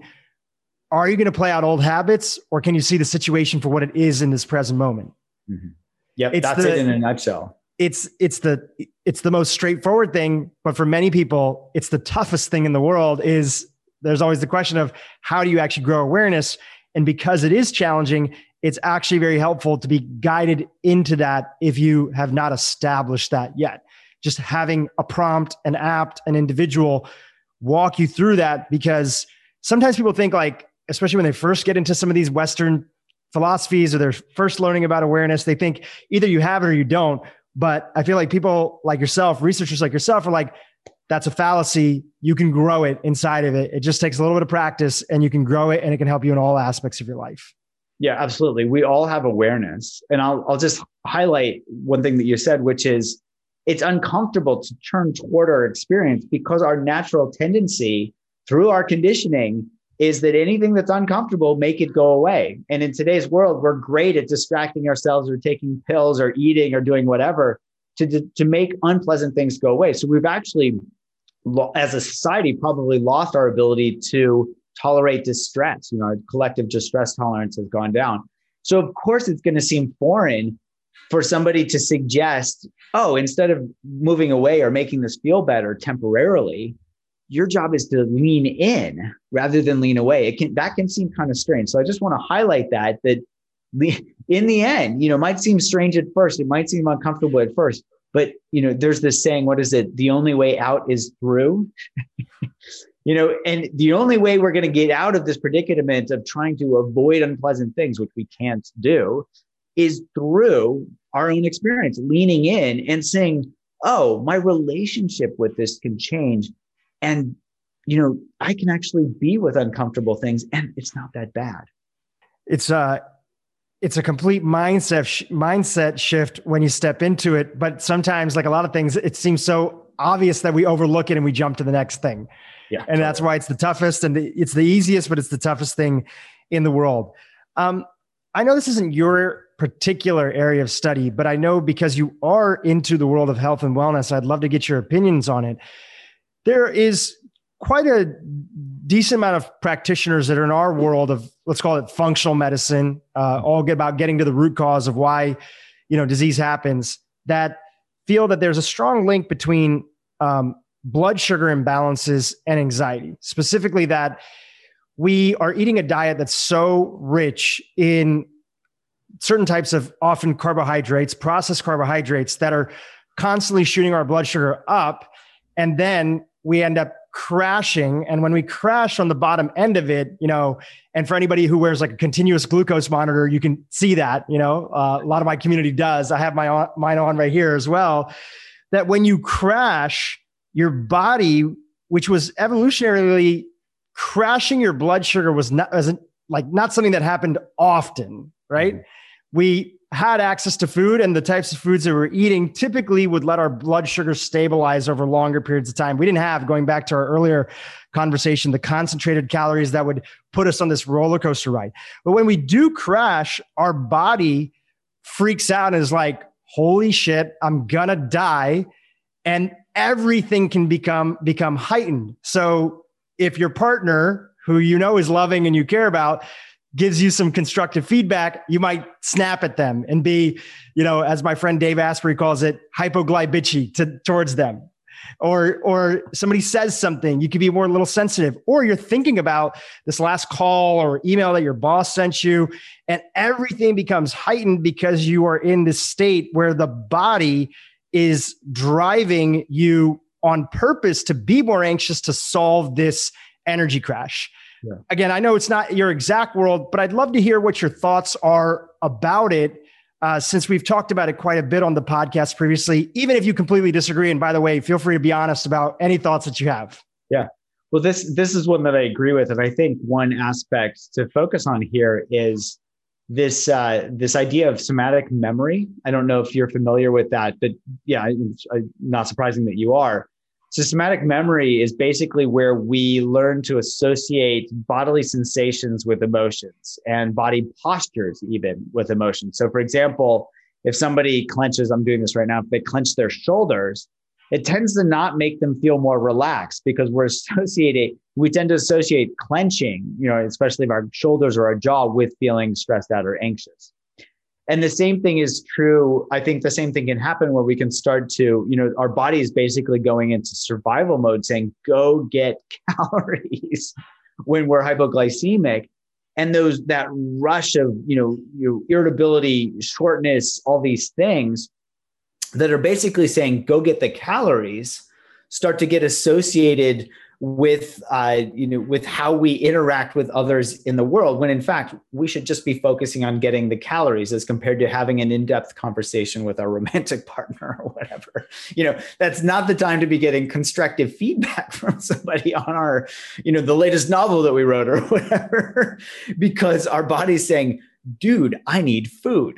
are you going to play out old habits, or can you see the situation for what it is in this present moment? Mm-hmm. Yep, that's it in a nutshell. It's the most straightforward thing, but for many people, it's the toughest thing in the world. There's always the question of, how do you actually grow awareness? And because it is challenging, it's actually very helpful to be guided into that if you have not established that yet. Just having a prompt, an app, an individual walk you through that, because sometimes people think, like, especially when they first get into some of these Western philosophies, or they're first learning about awareness, they think either you have it or you don't. But I feel like people like yourself, researchers like yourself, are like, that's a fallacy. You can grow it inside of it. It just takes a little bit of practice, and you can grow it, and it can help you in all aspects of your life. Yeah, absolutely. We all have awareness. And I'll just highlight one thing that you said, which is, it's uncomfortable to turn toward our experience, because our natural tendency through our conditioning is that anything that's uncomfortable, make it go away. And in today's world, we're great at distracting ourselves, or taking pills, or eating, or doing whatever to make unpleasant things go away. So we've actually, as a society, probably lost our ability to tolerate distress. Our collective distress tolerance has gone down. So of course, it's going to seem foreign for somebody to suggest, oh, instead of moving away or making this feel better temporarily, your job is to lean in rather than lean away. That can seem kind of strange. So I just want to highlight that in the end, it might seem strange at first. It might seem uncomfortable at first, but there's this saying, what is it? The only way out is through. And the only way we're going to get out of this predicament of trying to avoid unpleasant things, which we can't do, is through our own experience, leaning in and saying, oh, my relationship with this can change. And, I can actually be with uncomfortable things and it's not that bad. It's a complete mindset shift when you step into it. But sometimes, like a lot of things, it seems so obvious that we overlook it and we jump to the next thing. Yeah, and totally. That's why it's the toughest and it's the easiest, but it's the toughest thing in the world. I know this isn't your particular area of study, but I know because you are into the world of health and wellness, I'd love to get your opinions on it. There is quite a decent amount of practitioners that are in our world of, let's call it functional medicine, all about getting to the root cause of why, disease happens, that feel that there's a strong link between blood sugar imbalances and anxiety, specifically that we are eating a diet that's so rich in certain types of often carbohydrates, processed carbohydrates that are constantly shooting our blood sugar up. And then we end up crashing. And when we crash on the bottom end of it, and for anybody who wears like a continuous glucose monitor, you can see that, a lot of my community does. I have mine on right here as well, that when you crash, your body, which was evolutionarily crashing your blood sugar was not something that happened often, right? Mm-hmm. We had access to food, and the types of foods that we're eating typically would let our blood sugar stabilize over longer periods of time. We didn't have, going back to our earlier conversation, the concentrated calories that would put us on this roller coaster ride. But when we do crash, our body freaks out and is like, holy shit, I'm gonna die. And everything can become heightened. So if your partner, who is loving and you care about, gives you some constructive feedback, you might snap at them and be, as my friend Dave Asprey calls it, hypoglycemic towards them. Or somebody says something, you could be more a little sensitive, or you're thinking about this last call or email that your boss sent you, and everything becomes heightened because you are in this state where the body is driving you on purpose to be more anxious to solve this energy crash. Yeah. Again, I know it's not your exact world, but I'd love to hear what your thoughts are about it, since we've talked about it quite a bit on the podcast previously, even if you completely disagree. And by the way, feel free to be honest about any thoughts that you have. Yeah. Well, this is one that I agree with. And I think one aspect to focus on here is this idea of somatic memory. I don't know if you're familiar with that, but yeah, not surprising that you are. Systematic memory is basically where we learn to associate bodily sensations with emotions and body postures even with emotions. So for example, if somebody clenches, I'm doing this right now, if they clench their shoulders, it tends to not make them feel more relaxed because we tend to associate clenching, especially of our shoulders or our jaw, with feeling stressed out or anxious. And the same thing is true. I think the same thing can happen where we can start to, our body is basically going into survival mode saying, go get calories when we're hypoglycemic. And that rush of, irritability, shortness, all these things that are basically saying, go get the calories, start to get associated with how we interact with others in the world, when in fact, we should just be focusing on getting the calories as compared to having an in-depth conversation with our romantic partner or whatever. That's not the time to be getting constructive feedback from somebody on our, the latest novel that we wrote or whatever, because our body's saying, dude, I need food.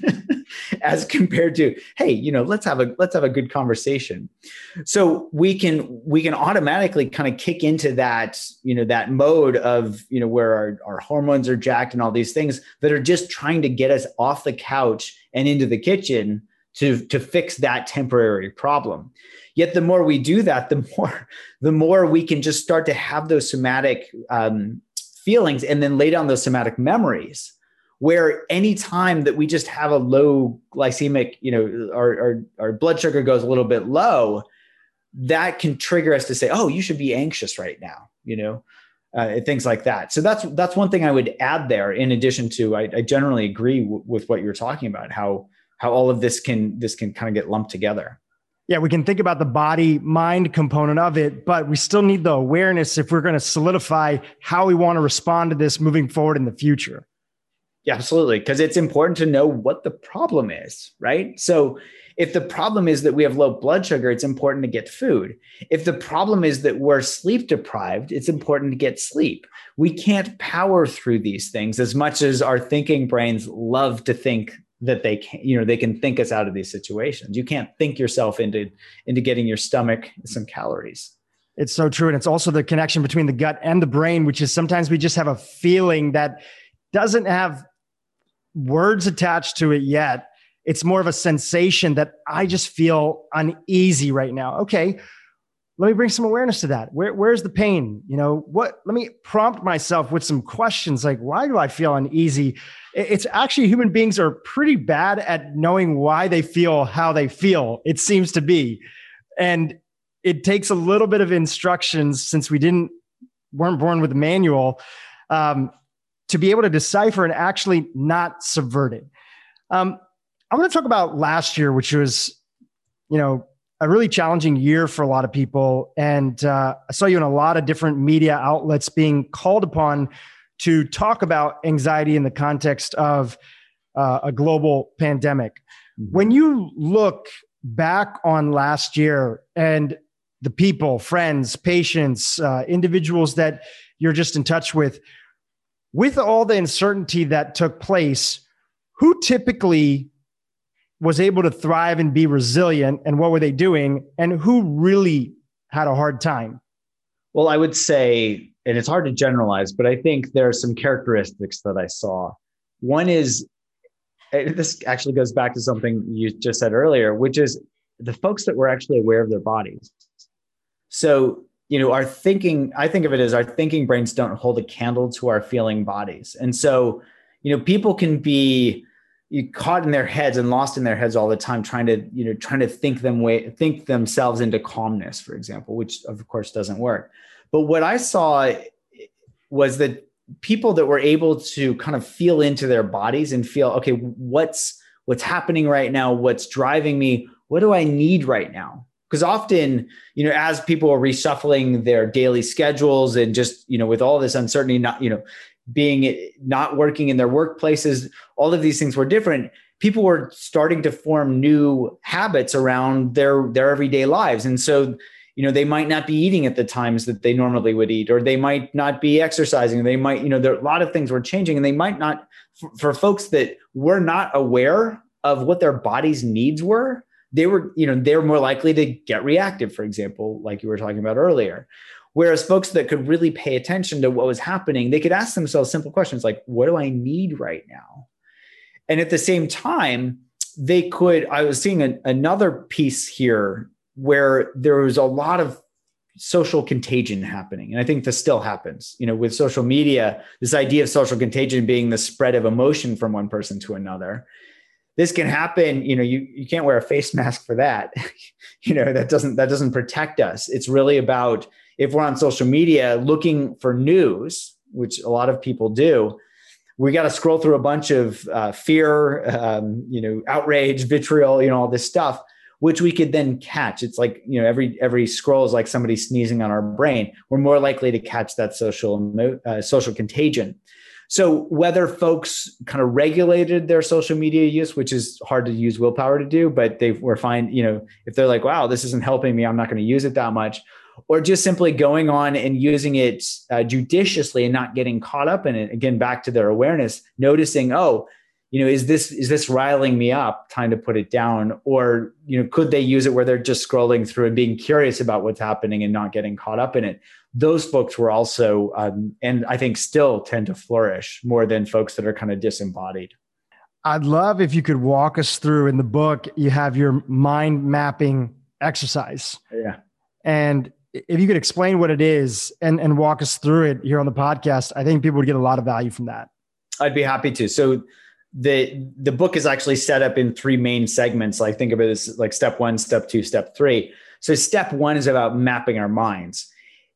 As compared to, hey, let's have a good conversation. So we can automatically kind of kick into that, that mode of, where our hormones are jacked and all these things that are just trying to get us off the couch and into the kitchen to fix that temporary problem. Yet the more we do that, the more we can just start to have those somatic feelings and then lay down those somatic memories, where any time that we just have a low glycemic, our blood sugar goes a little bit low, that can trigger us to say, oh, you should be anxious right now, things like that. So that's one thing I would add there. In addition to, I generally agree with what you're talking about, how all of this can kind of get lumped together. Yeah, we can think about the body mind component of it, but we still need the awareness if we're going to solidify how we want to respond to this moving forward in the future. Yeah, absolutely. Because it's important to know what the problem is, right? So if the problem is that we have low blood sugar, it's important to get food. If the problem is that we're sleep deprived, it's important to get sleep. We can't power through these things as much as our thinking brains love to think that they can, they can think us out of these situations. You can't think yourself into getting your stomach some calories. It's so true. And it's also the connection between the gut and the brain, which is sometimes we just have a feeling that doesn't have words attached to it yet. It's more of a sensation that I just feel uneasy right now. Okay, let me bring some awareness to that. Where's the pain? Let me prompt myself with some questions like, why do I feel uneasy? It's actually, human beings are pretty bad at knowing why they feel how they feel, it seems to be. And it takes a little bit of instructions, since we weren't born with a manual, to be able to decipher and actually not subvert it. I'm going to talk about last year, which was, a really challenging year for a lot of people. And I saw you in a lot of different media outlets being called upon to talk about anxiety in the context of a global pandemic. Mm-hmm. When you look back on last year and the people, friends, patients, individuals that you're just in touch with all the uncertainty that took place, who typically was able to thrive and be resilient, and what were they doing, and who really had a hard time? Well, I would say, and it's hard to generalize, but I think there are some characteristics that I saw. One is, this actually goes back to something you just said earlier, which is the folks that were actually aware of their bodies. So, our thinking, I think of it as our thinking brains don't hold a candle to our feeling bodies. And so, people can be caught in their heads and lost in their heads all the time, trying to think themselves into calmness, for example, which of course doesn't work. But what I saw was that people that were able to kind of feel into their bodies and feel, okay, what's happening right now? What's driving me? What do I need right now? Because often, as people are reshuffling their daily schedules and just, with all this uncertainty, not working in their workplaces, all of these things were different. People were starting to form new habits around their everyday lives. And so, they might not be eating at the times that they normally would eat, or they might not be exercising. They might, there a lot of things were changing, and they might not, for folks that were not aware of what their body's needs were, they were more likely to get reactive, for example, like you were talking about earlier. Whereas folks that could really pay attention to what was happening, they could ask themselves simple questions like, what do I need right now? And at the same time, I was seeing another piece here where there was a lot of social contagion happening. And I think this still happens, with social media, this idea of social contagion being the spread of emotion from one person to another. This can happen, you can't wear a face mask for that. That doesn't protect us. It's really about, if we're on social media looking for news, which a lot of people do, we got to scroll through a bunch of fear, outrage, vitriol, all this stuff, which we could then catch. It's like, every scroll is like somebody sneezing on our brain. We're more likely to catch that social contagion. So whether folks kind of regulated their social media use, which is hard to use willpower to do, but they were fine, if they're like, wow, this isn't helping me, I'm not going to use it that much, or just simply going on and using it judiciously and not getting caught up in it. Again, back to their awareness, noticing, is this riling me up? Time to put it down. Or, could they use it where they're just scrolling through and being curious about what's happening and not getting caught up in it? Those folks were also, and I think still tend to flourish more than folks that are kind of disembodied. I'd love if you could walk us through, in the book, you have your mind mapping exercise. Yeah. And if you could explain what it is and walk us through it here on the podcast, I think people would get a lot of value from that. I'd be happy to. So the book is actually set up in three main segments. Like, think of it as like step 1, step 2, step 3. So step 1 is about mapping our minds.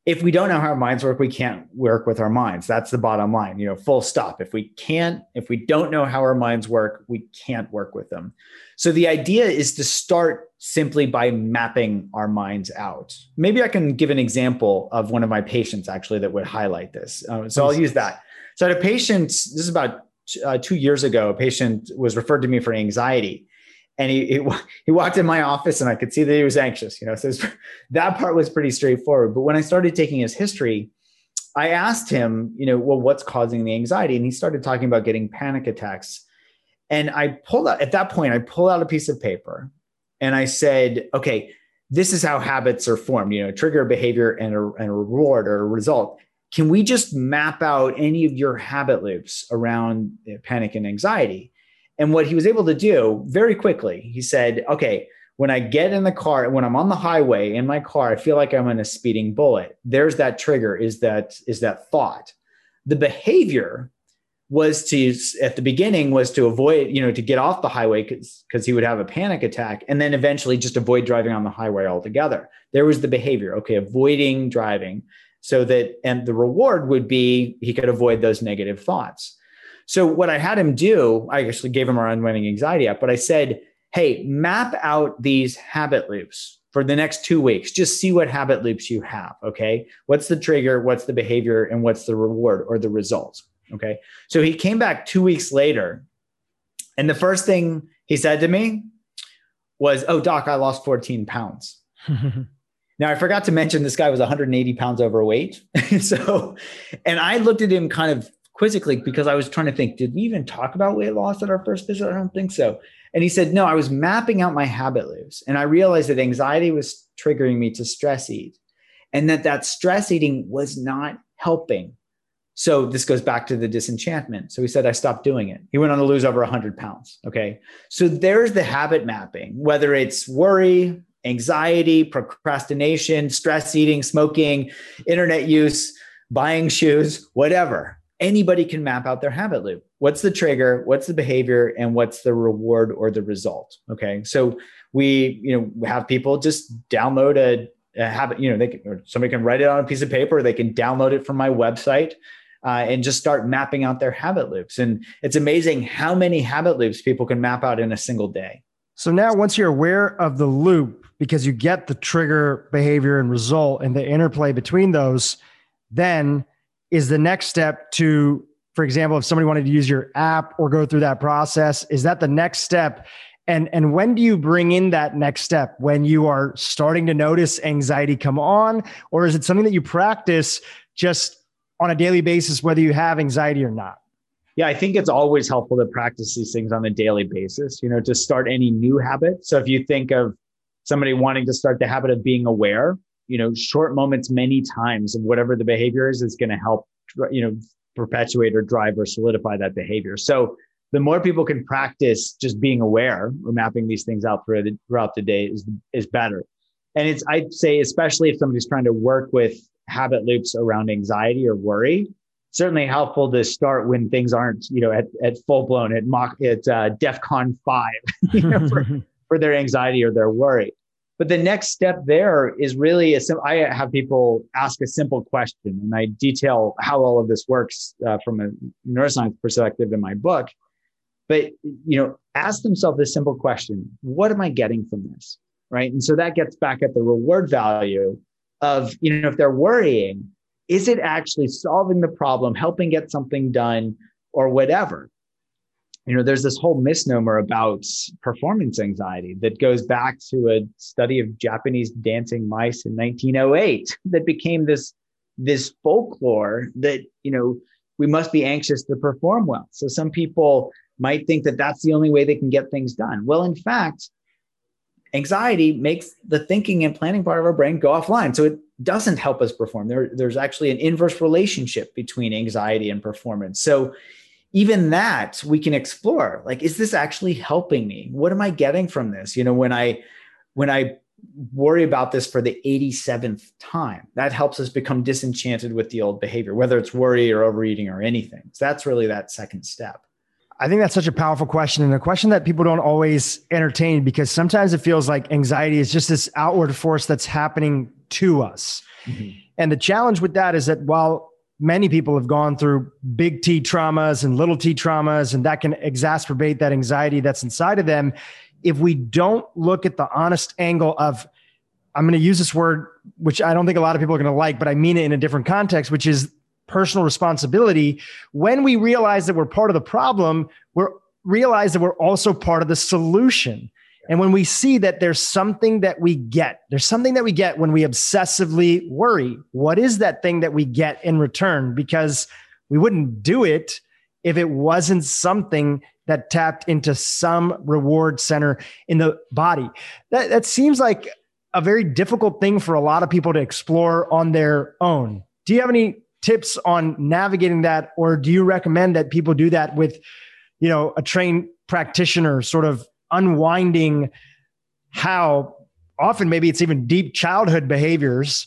if we don't know how our minds work, we can't work with our minds. That's the bottom line, full stop. If we don't know how our minds work, we can't work with them. So the idea is to start simply by mapping our minds out. Maybe I can give an example of one of my patients actually that would highlight this. So I'll use that. So I had a patient, this is about 2 years ago, a patient was referred to me for anxiety. And he walked in my office and I could see that he was anxious, so that part was pretty straightforward. But when I started taking his history, I asked him, well, what's causing the anxiety? And he started talking about getting panic attacks. And at that point, I pulled out a piece of paper and I said, okay, this is how habits are formed, trigger, behavior, and a reward or a result. Can we just map out any of your habit loops around panic and anxiety? And what he was able to do very quickly, he said, okay, when I get in the car, when I'm on the highway in my car, I feel like I'm in a speeding bullet. There's that trigger, is that thought. The behavior was at the beginning was to avoid, to get off the highway because he would have a panic attack, and then eventually just avoid driving on the highway altogether. There was the behavior, okay, avoiding driving and the reward would be he could avoid those negative thoughts. So what I had him do, I actually gave him our Unwinding Anxiety app, but I said, hey, map out these habit loops for the next 2 weeks. Just see what habit loops you have, okay? What's the trigger, what's the behavior, and what's the reward or the result, okay? So he came back 2 weeks later, and the first thing he said to me was, oh, doc, I lost 14 pounds. Now, I forgot to mention this guy was 180 pounds overweight. And I looked at him kind of quizzically because I was trying to think, did we even talk about weight loss at our first visit? I don't think so. And he said, no, I was mapping out my habit loops. And I realized that anxiety was triggering me to stress eat and that stress eating was not helping. So this goes back to the disenchantment. So he said, I stopped doing it. He went on to lose over 100 pounds. Okay. So there's the habit mapping, whether it's worry, anxiety, procrastination, stress eating, smoking, internet use, buying shoes, whatever. Anybody can map out their habit loop. What's the trigger? What's the behavior? And what's the reward or the result? Okay. So we have people just download a habit, somebody can write it on a piece of paper. They can download it from my website and just start mapping out their habit loops. And it's amazing how many habit loops people can map out in a single day. So now once you're aware of the loop, because you get the trigger, behavior, and result and the interplay between those, then is the next step to, for example, if somebody wanted to use your app or go through that process, is that the next step? And when do you bring in that next step? When you are starting to notice anxiety come on, or is it something that you practice just on a daily basis, whether you have anxiety or not? Yeah, I think it's always helpful to practice these things on a daily basis, to start any new habit. So if you think of somebody wanting to start the habit of being aware, short moments many times of whatever the behavior is going to help, perpetuate or drive or solidify that behavior. So the more people can practice just being aware or mapping these things out throughout the day is better. And I'd say, especially if somebody's trying to work with habit loops around anxiety or worry, certainly helpful to start when things aren't, at full blown, at DEFCON 5, for their anxiety or their worry. But the next step there is really I have people ask a simple question, and I detail how all of this works from a neuroscience perspective in my book. But, ask themselves this simple question: what am I getting from this? Right. And so that gets back at the reward value of, if they're worrying, is it actually solving the problem, helping get something done, or whatever? There's this whole misnomer about performance anxiety that goes back to a study of Japanese dancing mice in 1908 that became this folklore that, we must be anxious to perform well. So some people might think that that's the only way they can get things done. Well, in fact, anxiety makes the thinking and planning part of our brain go offline. So it doesn't help us perform. There's actually an inverse relationship between anxiety and performance. So even that we can explore, like, is this actually helping me? What am I getting from this? When I worry about this for the 87th time, that helps us become disenchanted with the old behavior, whether it's worry or overeating or anything. So that's really that second step. I think that's such a powerful question, and a question that people don't always entertain, because sometimes it feels like anxiety is just this outward force that's happening to us. Mhm. And the challenge with that is that while many people have gone through big T traumas and little T traumas, and that can exacerbate that anxiety that's inside of them, if we don't look at the honest angle of, I'm going to use this word, which I don't think a lot of people are going to like, but I mean it in a different context, which is personal responsibility. When we realize that we're part of the problem, realize that we're also part of the solution. And when we see that there's something that we get when we obsessively worry, what is that thing that we get in return? Because we wouldn't do it if it wasn't something that tapped into some reward center in the body. That seems like a very difficult thing for a lot of people to explore on their own. Do you have any tips on navigating that? Or do you recommend that people do that with, a trained practitioner, sort of unwinding how often maybe it's even deep childhood behaviors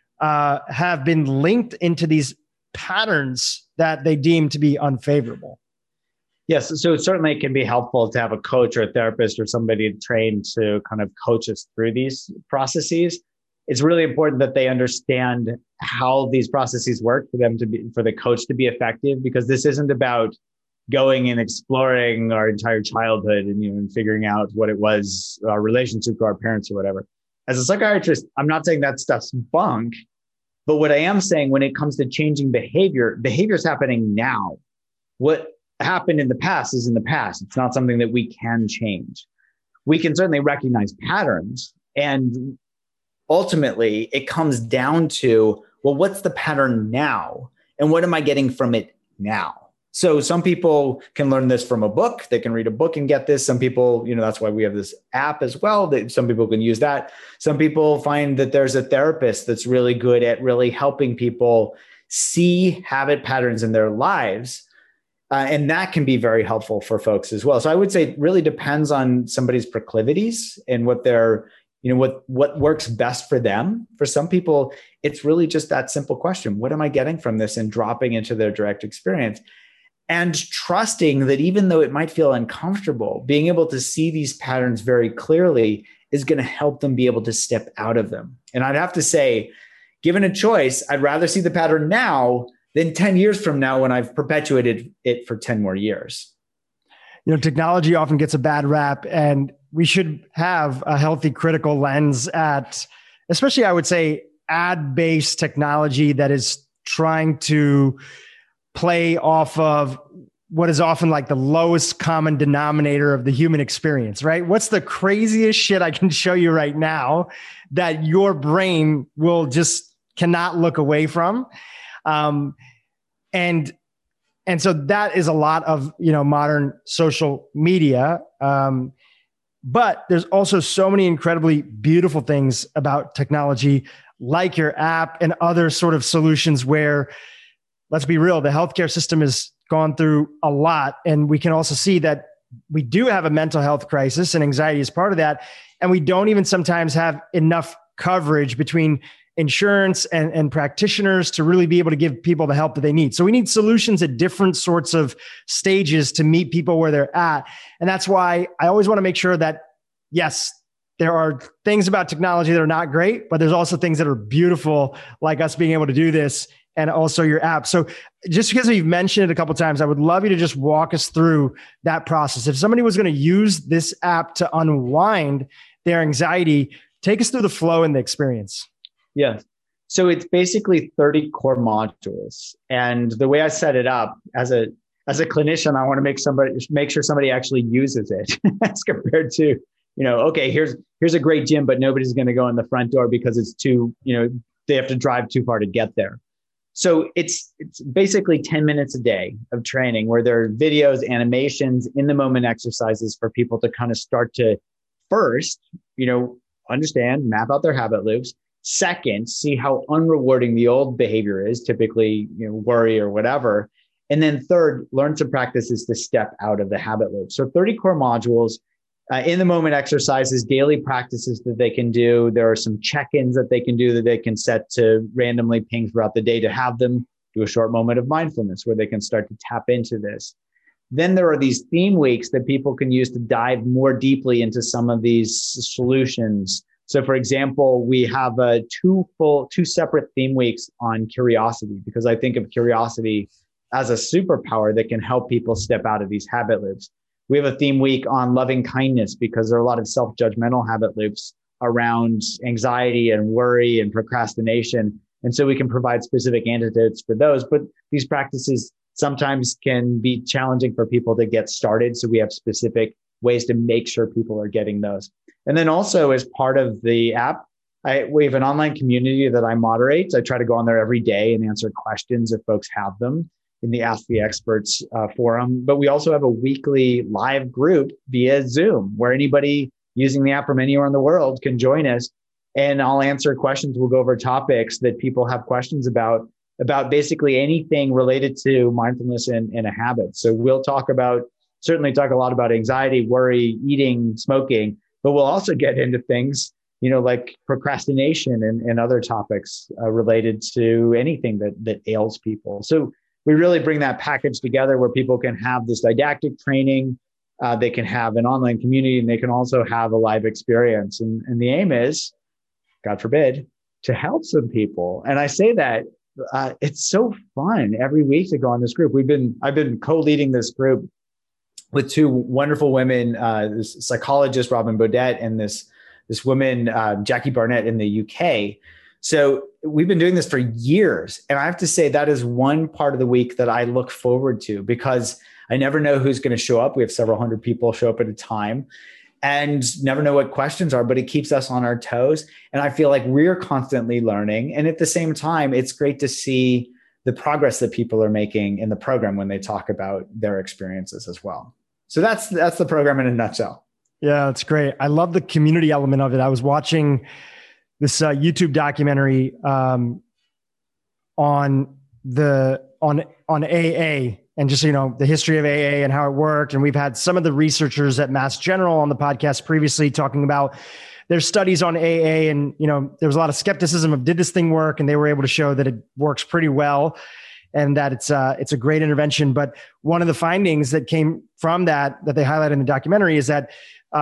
have been linked into these patterns that they deem to be unfavorable? Yes. So certainly it can be helpful to have a coach or a therapist or somebody trained to kind of coach us through these processes. It's really important that they understand how these processes work for the coach to be effective, because this isn't about going and exploring our entire childhood and figuring out what it was, our relationship to our parents or whatever. As a psychiatrist, I'm not saying that stuff's bunk, but what I am saying when it comes to changing behavior is happening now. What happened in the past is in the past. It's not something that we can change. We can certainly recognize patterns, and ultimately it comes down to, well, what's the pattern now? And what am I getting from it now? So some people can learn this from a book. They can read a book and get this. Some people, that's why we have this app as well, that some people can use that. Some people find that there's a therapist that's really good at really helping people see habit patterns in their lives. And that can be very helpful for folks as well. So I would say it really depends on somebody's proclivities and what they're, what works best for them. For some people, it's really just that simple question: what am I getting from this? And dropping into their direct experience. And trusting that even though it might feel uncomfortable, being able to see these patterns very clearly is going to help them be able to step out of them. And I'd have to say, given a choice, I'd rather see the pattern now than 10 years from now when I've perpetuated it for 10 more years. Technology often gets a bad rap, and we should have a healthy critical lens at, especially I would say, ad-based technology that is trying to play off of what is often like the lowest common denominator of the human experience, right? What's the craziest shit I can show you right now that your brain will just cannot look away from? And so that is a lot of, modern social media. But there's also so many incredibly beautiful things about technology, like your app and other sort of solutions where, let's be real, the healthcare system has gone through a lot. And we can also see that we do have a mental health crisis, and anxiety is part of that. And we don't even sometimes have enough coverage between insurance and practitioners to really be able to give people the help that they need. So we need solutions at different sorts of stages to meet people where they're at. And that's why I always want to make sure that, yes, there are things about technology that are not great, but there's also things that are beautiful, like us being able to do this, and also your app. So just because we've mentioned it a couple of times, I would love you to just walk us through that process. If somebody was going to use this app to unwind their anxiety, take us through the flow and the experience. Yes. So it's basically 30 core modules. And the way I set it up as a clinician, I want to make sure somebody actually uses it as compared to, okay, here's a great gym, but nobody's going to go in the front door because it's too, they have to drive too far to get there. So it's basically 10 minutes a day of training where there are videos, animations, in the moment exercises for people to kind of start to first, understand, map out their habit loops. Second, see how unrewarding the old behavior is, typically, worry or whatever. And then third, learn some practices to step out of the habit loop. So 30 core modules, in the moment exercises, daily practices that they can do. There are some check-ins that they can do that they can set to randomly ping throughout the day to have them do a short moment of mindfulness where they can start to tap into this. Then there are these theme weeks that people can use to dive more deeply into some of these solutions So for example, we have two separate theme weeks on curiosity, because I think of curiosity as a superpower that can help people step out of these habit loops. We have a theme week on loving kindness, because there are a lot of self-judgmental habit loops around anxiety and worry and procrastination. And so we can provide specific antidotes for those. But these practices sometimes can be challenging for people to get started. So we have specific ways to make sure people are getting those. And then also, as part of the app, we have an online community that I moderate. I try to go on there every day and answer questions if folks have them in the Ask the Experts forum. But we also have a weekly live group via Zoom, where anybody using the app from anywhere in the world can join us. And I'll answer questions. We'll go over topics that people have questions about basically anything related to mindfulness and a habit. So we'll certainly talk a lot about anxiety, worry, eating, smoking, but we'll also get into things, like procrastination and other topics related to anything that ails people. So we really bring that package together where people can have this didactic training, they can have an online community, and they can also have a live experience. And the aim is, God forbid, to help some people. And I say that it's so fun every week to go on this group. I've been co-leading this group with two wonderful women, this psychologist, Robin Baudet, and this woman, Jackie Barnett in the UK. So we've been doing this for years. And I have to say that is one part of the week that I look forward to, because I never know who's going to show up. We have several hundred people show up at a time and never know what questions are, but it keeps us on our toes. And I feel like we're constantly learning. And at the same time, it's great to see the progress that people are making in the program when they talk about their experiences as well. So that's the program in a nutshell. Yeah, that's great. I love the community element of it. I was watching this YouTube documentary on AA and just, the history of AA and how it worked. And we've had some of the researchers at Mass General on the podcast previously talking about their studies on AA. And, there was a lot of skepticism of, did this thing work? And they were able to show that it works pretty well and that it's a great intervention. But one of the findings that came from that they highlighted in the documentary is that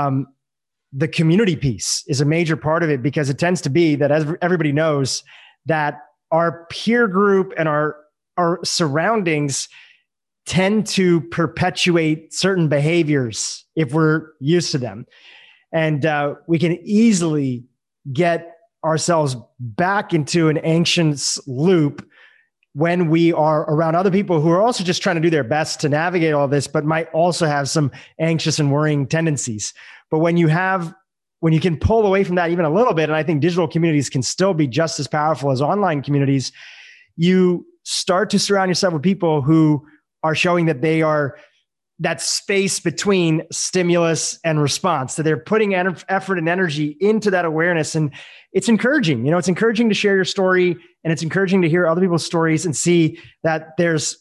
the community piece is a major part of it, because it tends to be that, as everybody knows, that our peer group and our surroundings tend to perpetuate certain behaviors if we're used to them. And we can easily get ourselves back into an anxious loop when we are around other people who are also just trying to do their best to navigate all this, but might also have some anxious and worrying tendencies. But when you can pull away from that even a little bit, and I think digital communities can still be just as powerful as online communities, you start to surround yourself with people who are showing that they are that space between stimulus and response, that they're putting effort and energy into that awareness. And it's encouraging. It's encouraging to share your story, and it's encouraging to hear other people's stories and see that there's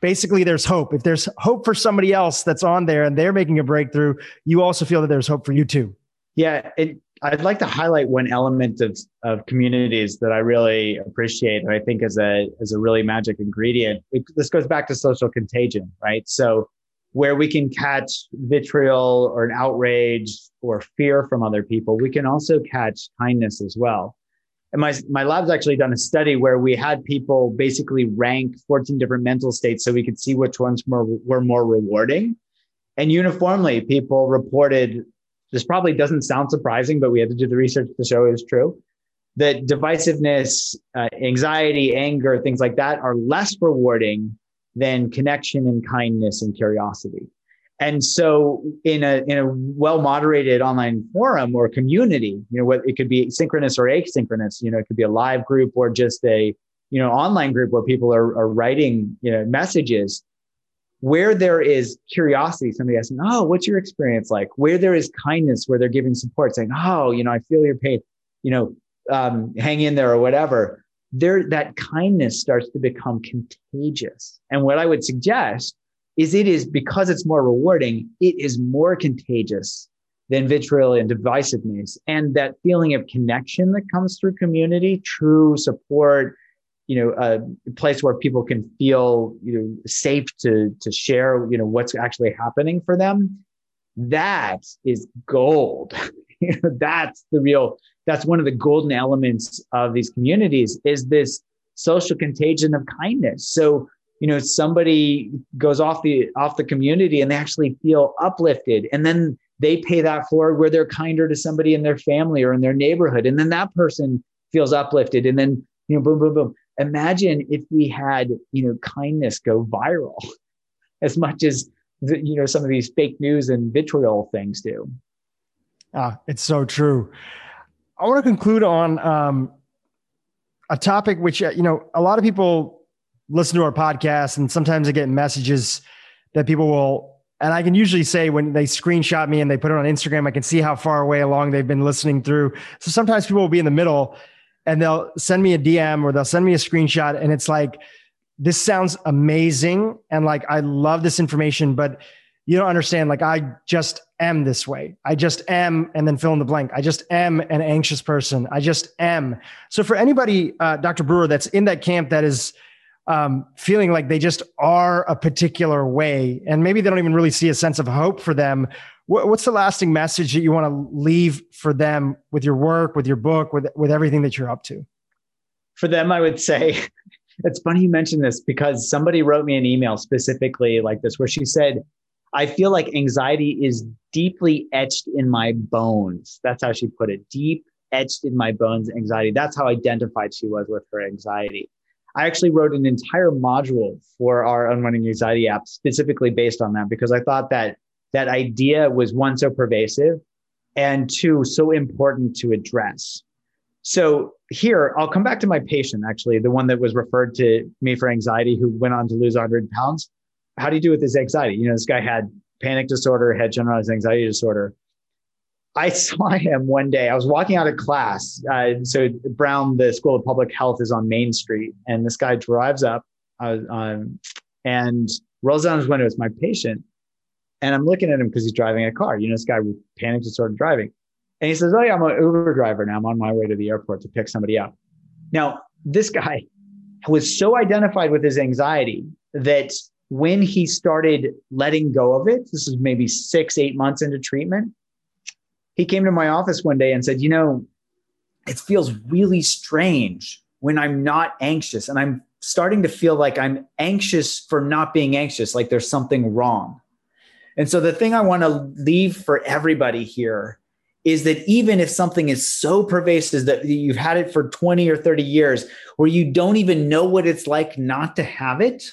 hope. If there's hope for somebody else that's on there and they're making a breakthrough, you also feel that there's hope for you too. Yeah. I'd like to highlight one element of communities that I really appreciate, and I think as a really magic ingredient. This goes back to social contagion, right? So where we can catch vitriol or an outrage or fear from other people, we can also catch kindness as well. And my lab's actually done a study where we had people basically rank 14 different mental states so we could see which ones were more rewarding. And uniformly, people reported, this probably doesn't sound surprising, but we had to do the research to show it was true, that divisiveness, anxiety, anger, things like that are less rewarding than connection and kindness and curiosity. And so in a well-moderated online forum or community, it could be synchronous or asynchronous, it could be a live group or just a, online group where people are writing, messages. Where there is curiosity, somebody asking, oh, what's your experience like? Where there is kindness, where they're giving support, saying, oh, I feel your pain, hang in there or whatever. That kindness starts to become contagious. And what I would suggest is it is, because it's more rewarding, it is more contagious than vitriol and divisiveness. And that feeling of connection that comes through community, true support, a place where people can feel, safe to share, what's actually happening for them. That is gold. That's one of the golden elements of these communities, is this social contagion of kindness. So, somebody goes off the community and they actually feel uplifted. And then they pay that forward where they're kinder to somebody in their family or in their neighborhood. And then that person feels uplifted. And then, boom, boom, boom. Imagine if we had, kindness go viral as much as, some of these fake news and vitriol things do. It's so true. I want to conclude on a topic which, a lot of people listen to our podcast, and sometimes I get messages that people will, and I can usually say when they screenshot me and they put it on Instagram, I can see how far away along they've been listening through. So sometimes people will be in the middle and they'll send me a DM or they'll send me a screenshot, and it's like, this sounds amazing. And like, I love this information, but you don't understand. Like, I just am this way. I just am, and then fill in the blank. I just am an anxious person. I just am. So for anybody, Dr. Brewer, that's in that camp that is feeling like they just are a particular way, and maybe they don't even really see a sense of hope for them, what's the lasting message that you want to leave for them with your work, with your book, with everything that you're up to? For them, I would say, it's funny you mentioned this, because somebody wrote me an email specifically like this, where she said, I feel like anxiety is deeply etched in my bones. That's how she put it. Deep etched in my bones, anxiety. That's how identified she was with her anxiety. I actually wrote an entire module for our Unwinding Anxiety app specifically based on that, because I thought that that idea was, one, so pervasive, and two, so important to address. So here, I'll come back to my patient, actually, the one that was referred to me for anxiety, who went on to lose 100 pounds. How do you do with his anxiety? This guy had panic disorder, had generalized anxiety disorder. I saw him one day. I was walking out of class. So Brown, the School of Public Health, is on Main Street. And this guy drives up and rolls down his window. It's my patient. And I'm looking at him because he's driving a car. This guy with panic disorder driving. And he says, oh yeah, I'm an Uber driver now. I'm on my way to the airport to pick somebody up. Now, this guy was so identified with his anxiety that when he started letting go of it, this is maybe 6-8 months into treatment, he came to my office one day and said, it feels really strange when I'm not anxious. And I'm starting to feel like I'm anxious for not being anxious, like there's something wrong. And so the thing I want to leave for everybody here is that even if something is so pervasive that you've had it for 20 or 30 years, where you don't even know what it's like not to have it,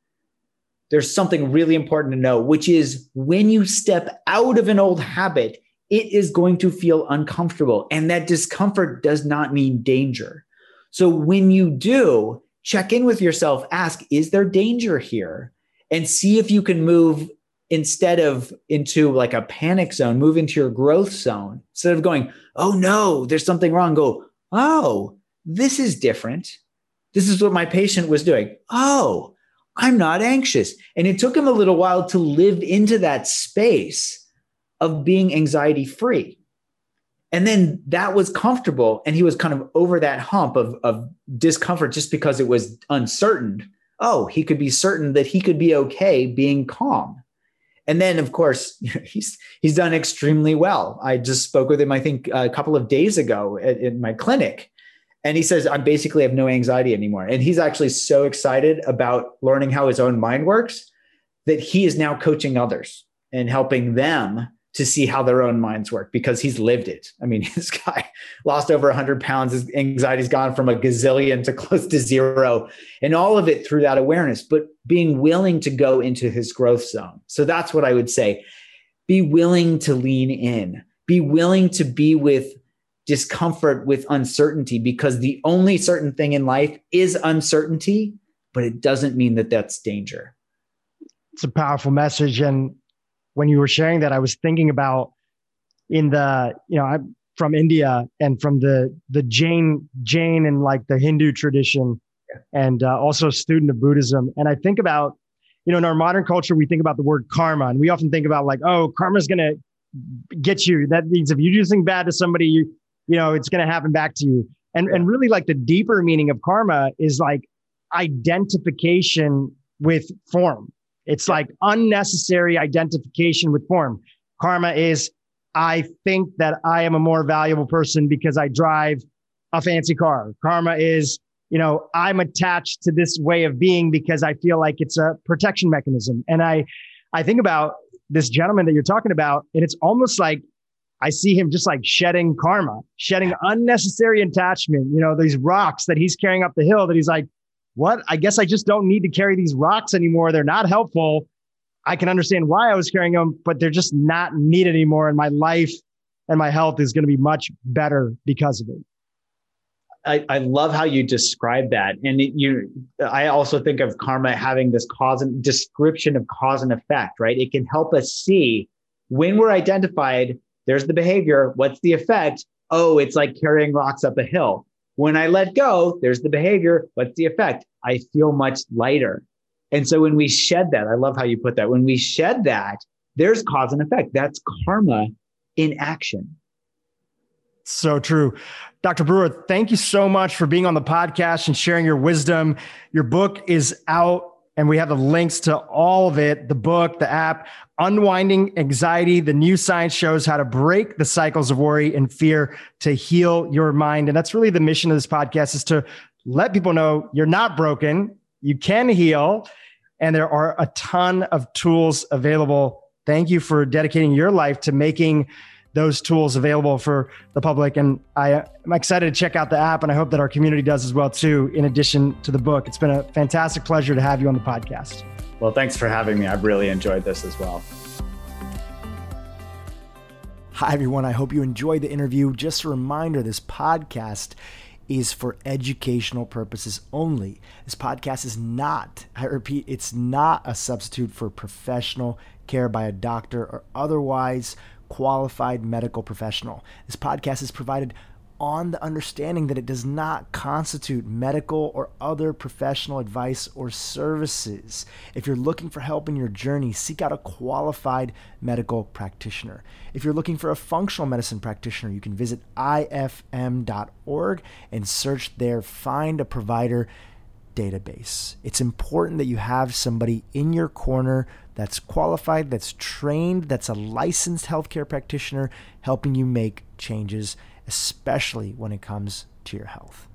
there's something really important to know, which is when you step out of an old habit, it is going to feel uncomfortable. And that discomfort does not mean danger. So when you do, check in with yourself, ask, is there danger here? And see if you can move, instead of into like a panic zone, move into your growth zone. Instead of going, oh no, there's something wrong, go, oh, this is different. This is what my patient was doing. Oh, I'm not anxious. And it took him a little while to live into that space of being anxiety free. And then that was comfortable. And he was kind of over that hump of discomfort just because it was uncertain. Oh, he could be certain that he could be okay being calm. And then, of course, he's done extremely well. I just spoke with him, I think, a couple of days ago in my clinic. And he says, I basically have no anxiety anymore. And he's actually so excited about learning how his own mind works that he is now coaching others and helping them to see how their own minds work, because he's lived it. I mean, this guy lost over 100 pounds. His anxiety's gone from a gazillion to close to zero, and all of it through that awareness, but being willing to go into his growth zone. So that's what I would say. Be willing to lean in, be willing to be with discomfort, with uncertainty, because the only certain thing in life is uncertainty, but it doesn't mean that that's danger. It's a powerful message. And when you were sharing that, I was thinking about I'm from India and from the Jain and like the Hindu tradition, and also a student of Buddhism. And I think about, in our modern culture, we think about the word karma, and we often think about like, oh, karma's going to get you. That means if you do something bad to somebody, it's going to happen back to you. And really like the deeper meaning of karma is like identification with form. It's like unnecessary identification with form. Karma is I think that I am a more valuable person because I drive a fancy car. Karma is, I'm attached to this way of being because I feel like it's a protection mechanism. And I think about this gentleman that you're talking about, and it's almost like I see him just like shedding karma, shedding unnecessary attachment, these rocks that he's carrying up the hill that he's like, what? I guess I just don't need to carry these rocks anymore. They're not helpful. I can understand why I was carrying them, but they're just not needed anymore. And my life and my health is going to be much better because of it. I love how you describe that. And I also think of karma having this description of cause and effect, right? It can help us see when we're identified, there's the behavior. What's the effect? Oh, it's like carrying rocks up a hill. When I let go, there's the behavior. What's the effect? I feel much lighter. And so when we shed that, I love how you put that. When we shed that, there's cause and effect. That's karma in action. So true. Dr. Brewer, thank you so much for being on the podcast and sharing your wisdom. Your book is out and we have the links to all of it, the book, the app, Unwinding Anxiety. The new science shows how to break the cycles of worry and fear to heal your mind. And that's really the mission of this podcast, is to let people know you're not broken, you can heal, and there are a ton of tools available. Thank you for dedicating your life to making those tools available for the public. And I'm excited to check out the app, and I hope that our community does as well too, in addition to the book. It's been a fantastic pleasure to have you on the podcast. Well, thanks for having me. I've really enjoyed this as well. Hi, everyone. I hope you enjoyed the interview. Just a reminder, this podcast is for educational purposes only. This podcast is not, I repeat, it's not a substitute for professional care by a doctor or otherwise qualified medical professional. This podcast is provided on the understanding that it does not constitute medical or other professional advice or services. If you're looking for help in your journey, seek out a qualified medical practitioner. If you're looking for a functional medicine practitioner, you can visit ifm.org and search there, find a provider database. It's important that you have somebody in your corner that's qualified, that's trained, that's a licensed healthcare practitioner helping you make changes, especially when it comes to your health.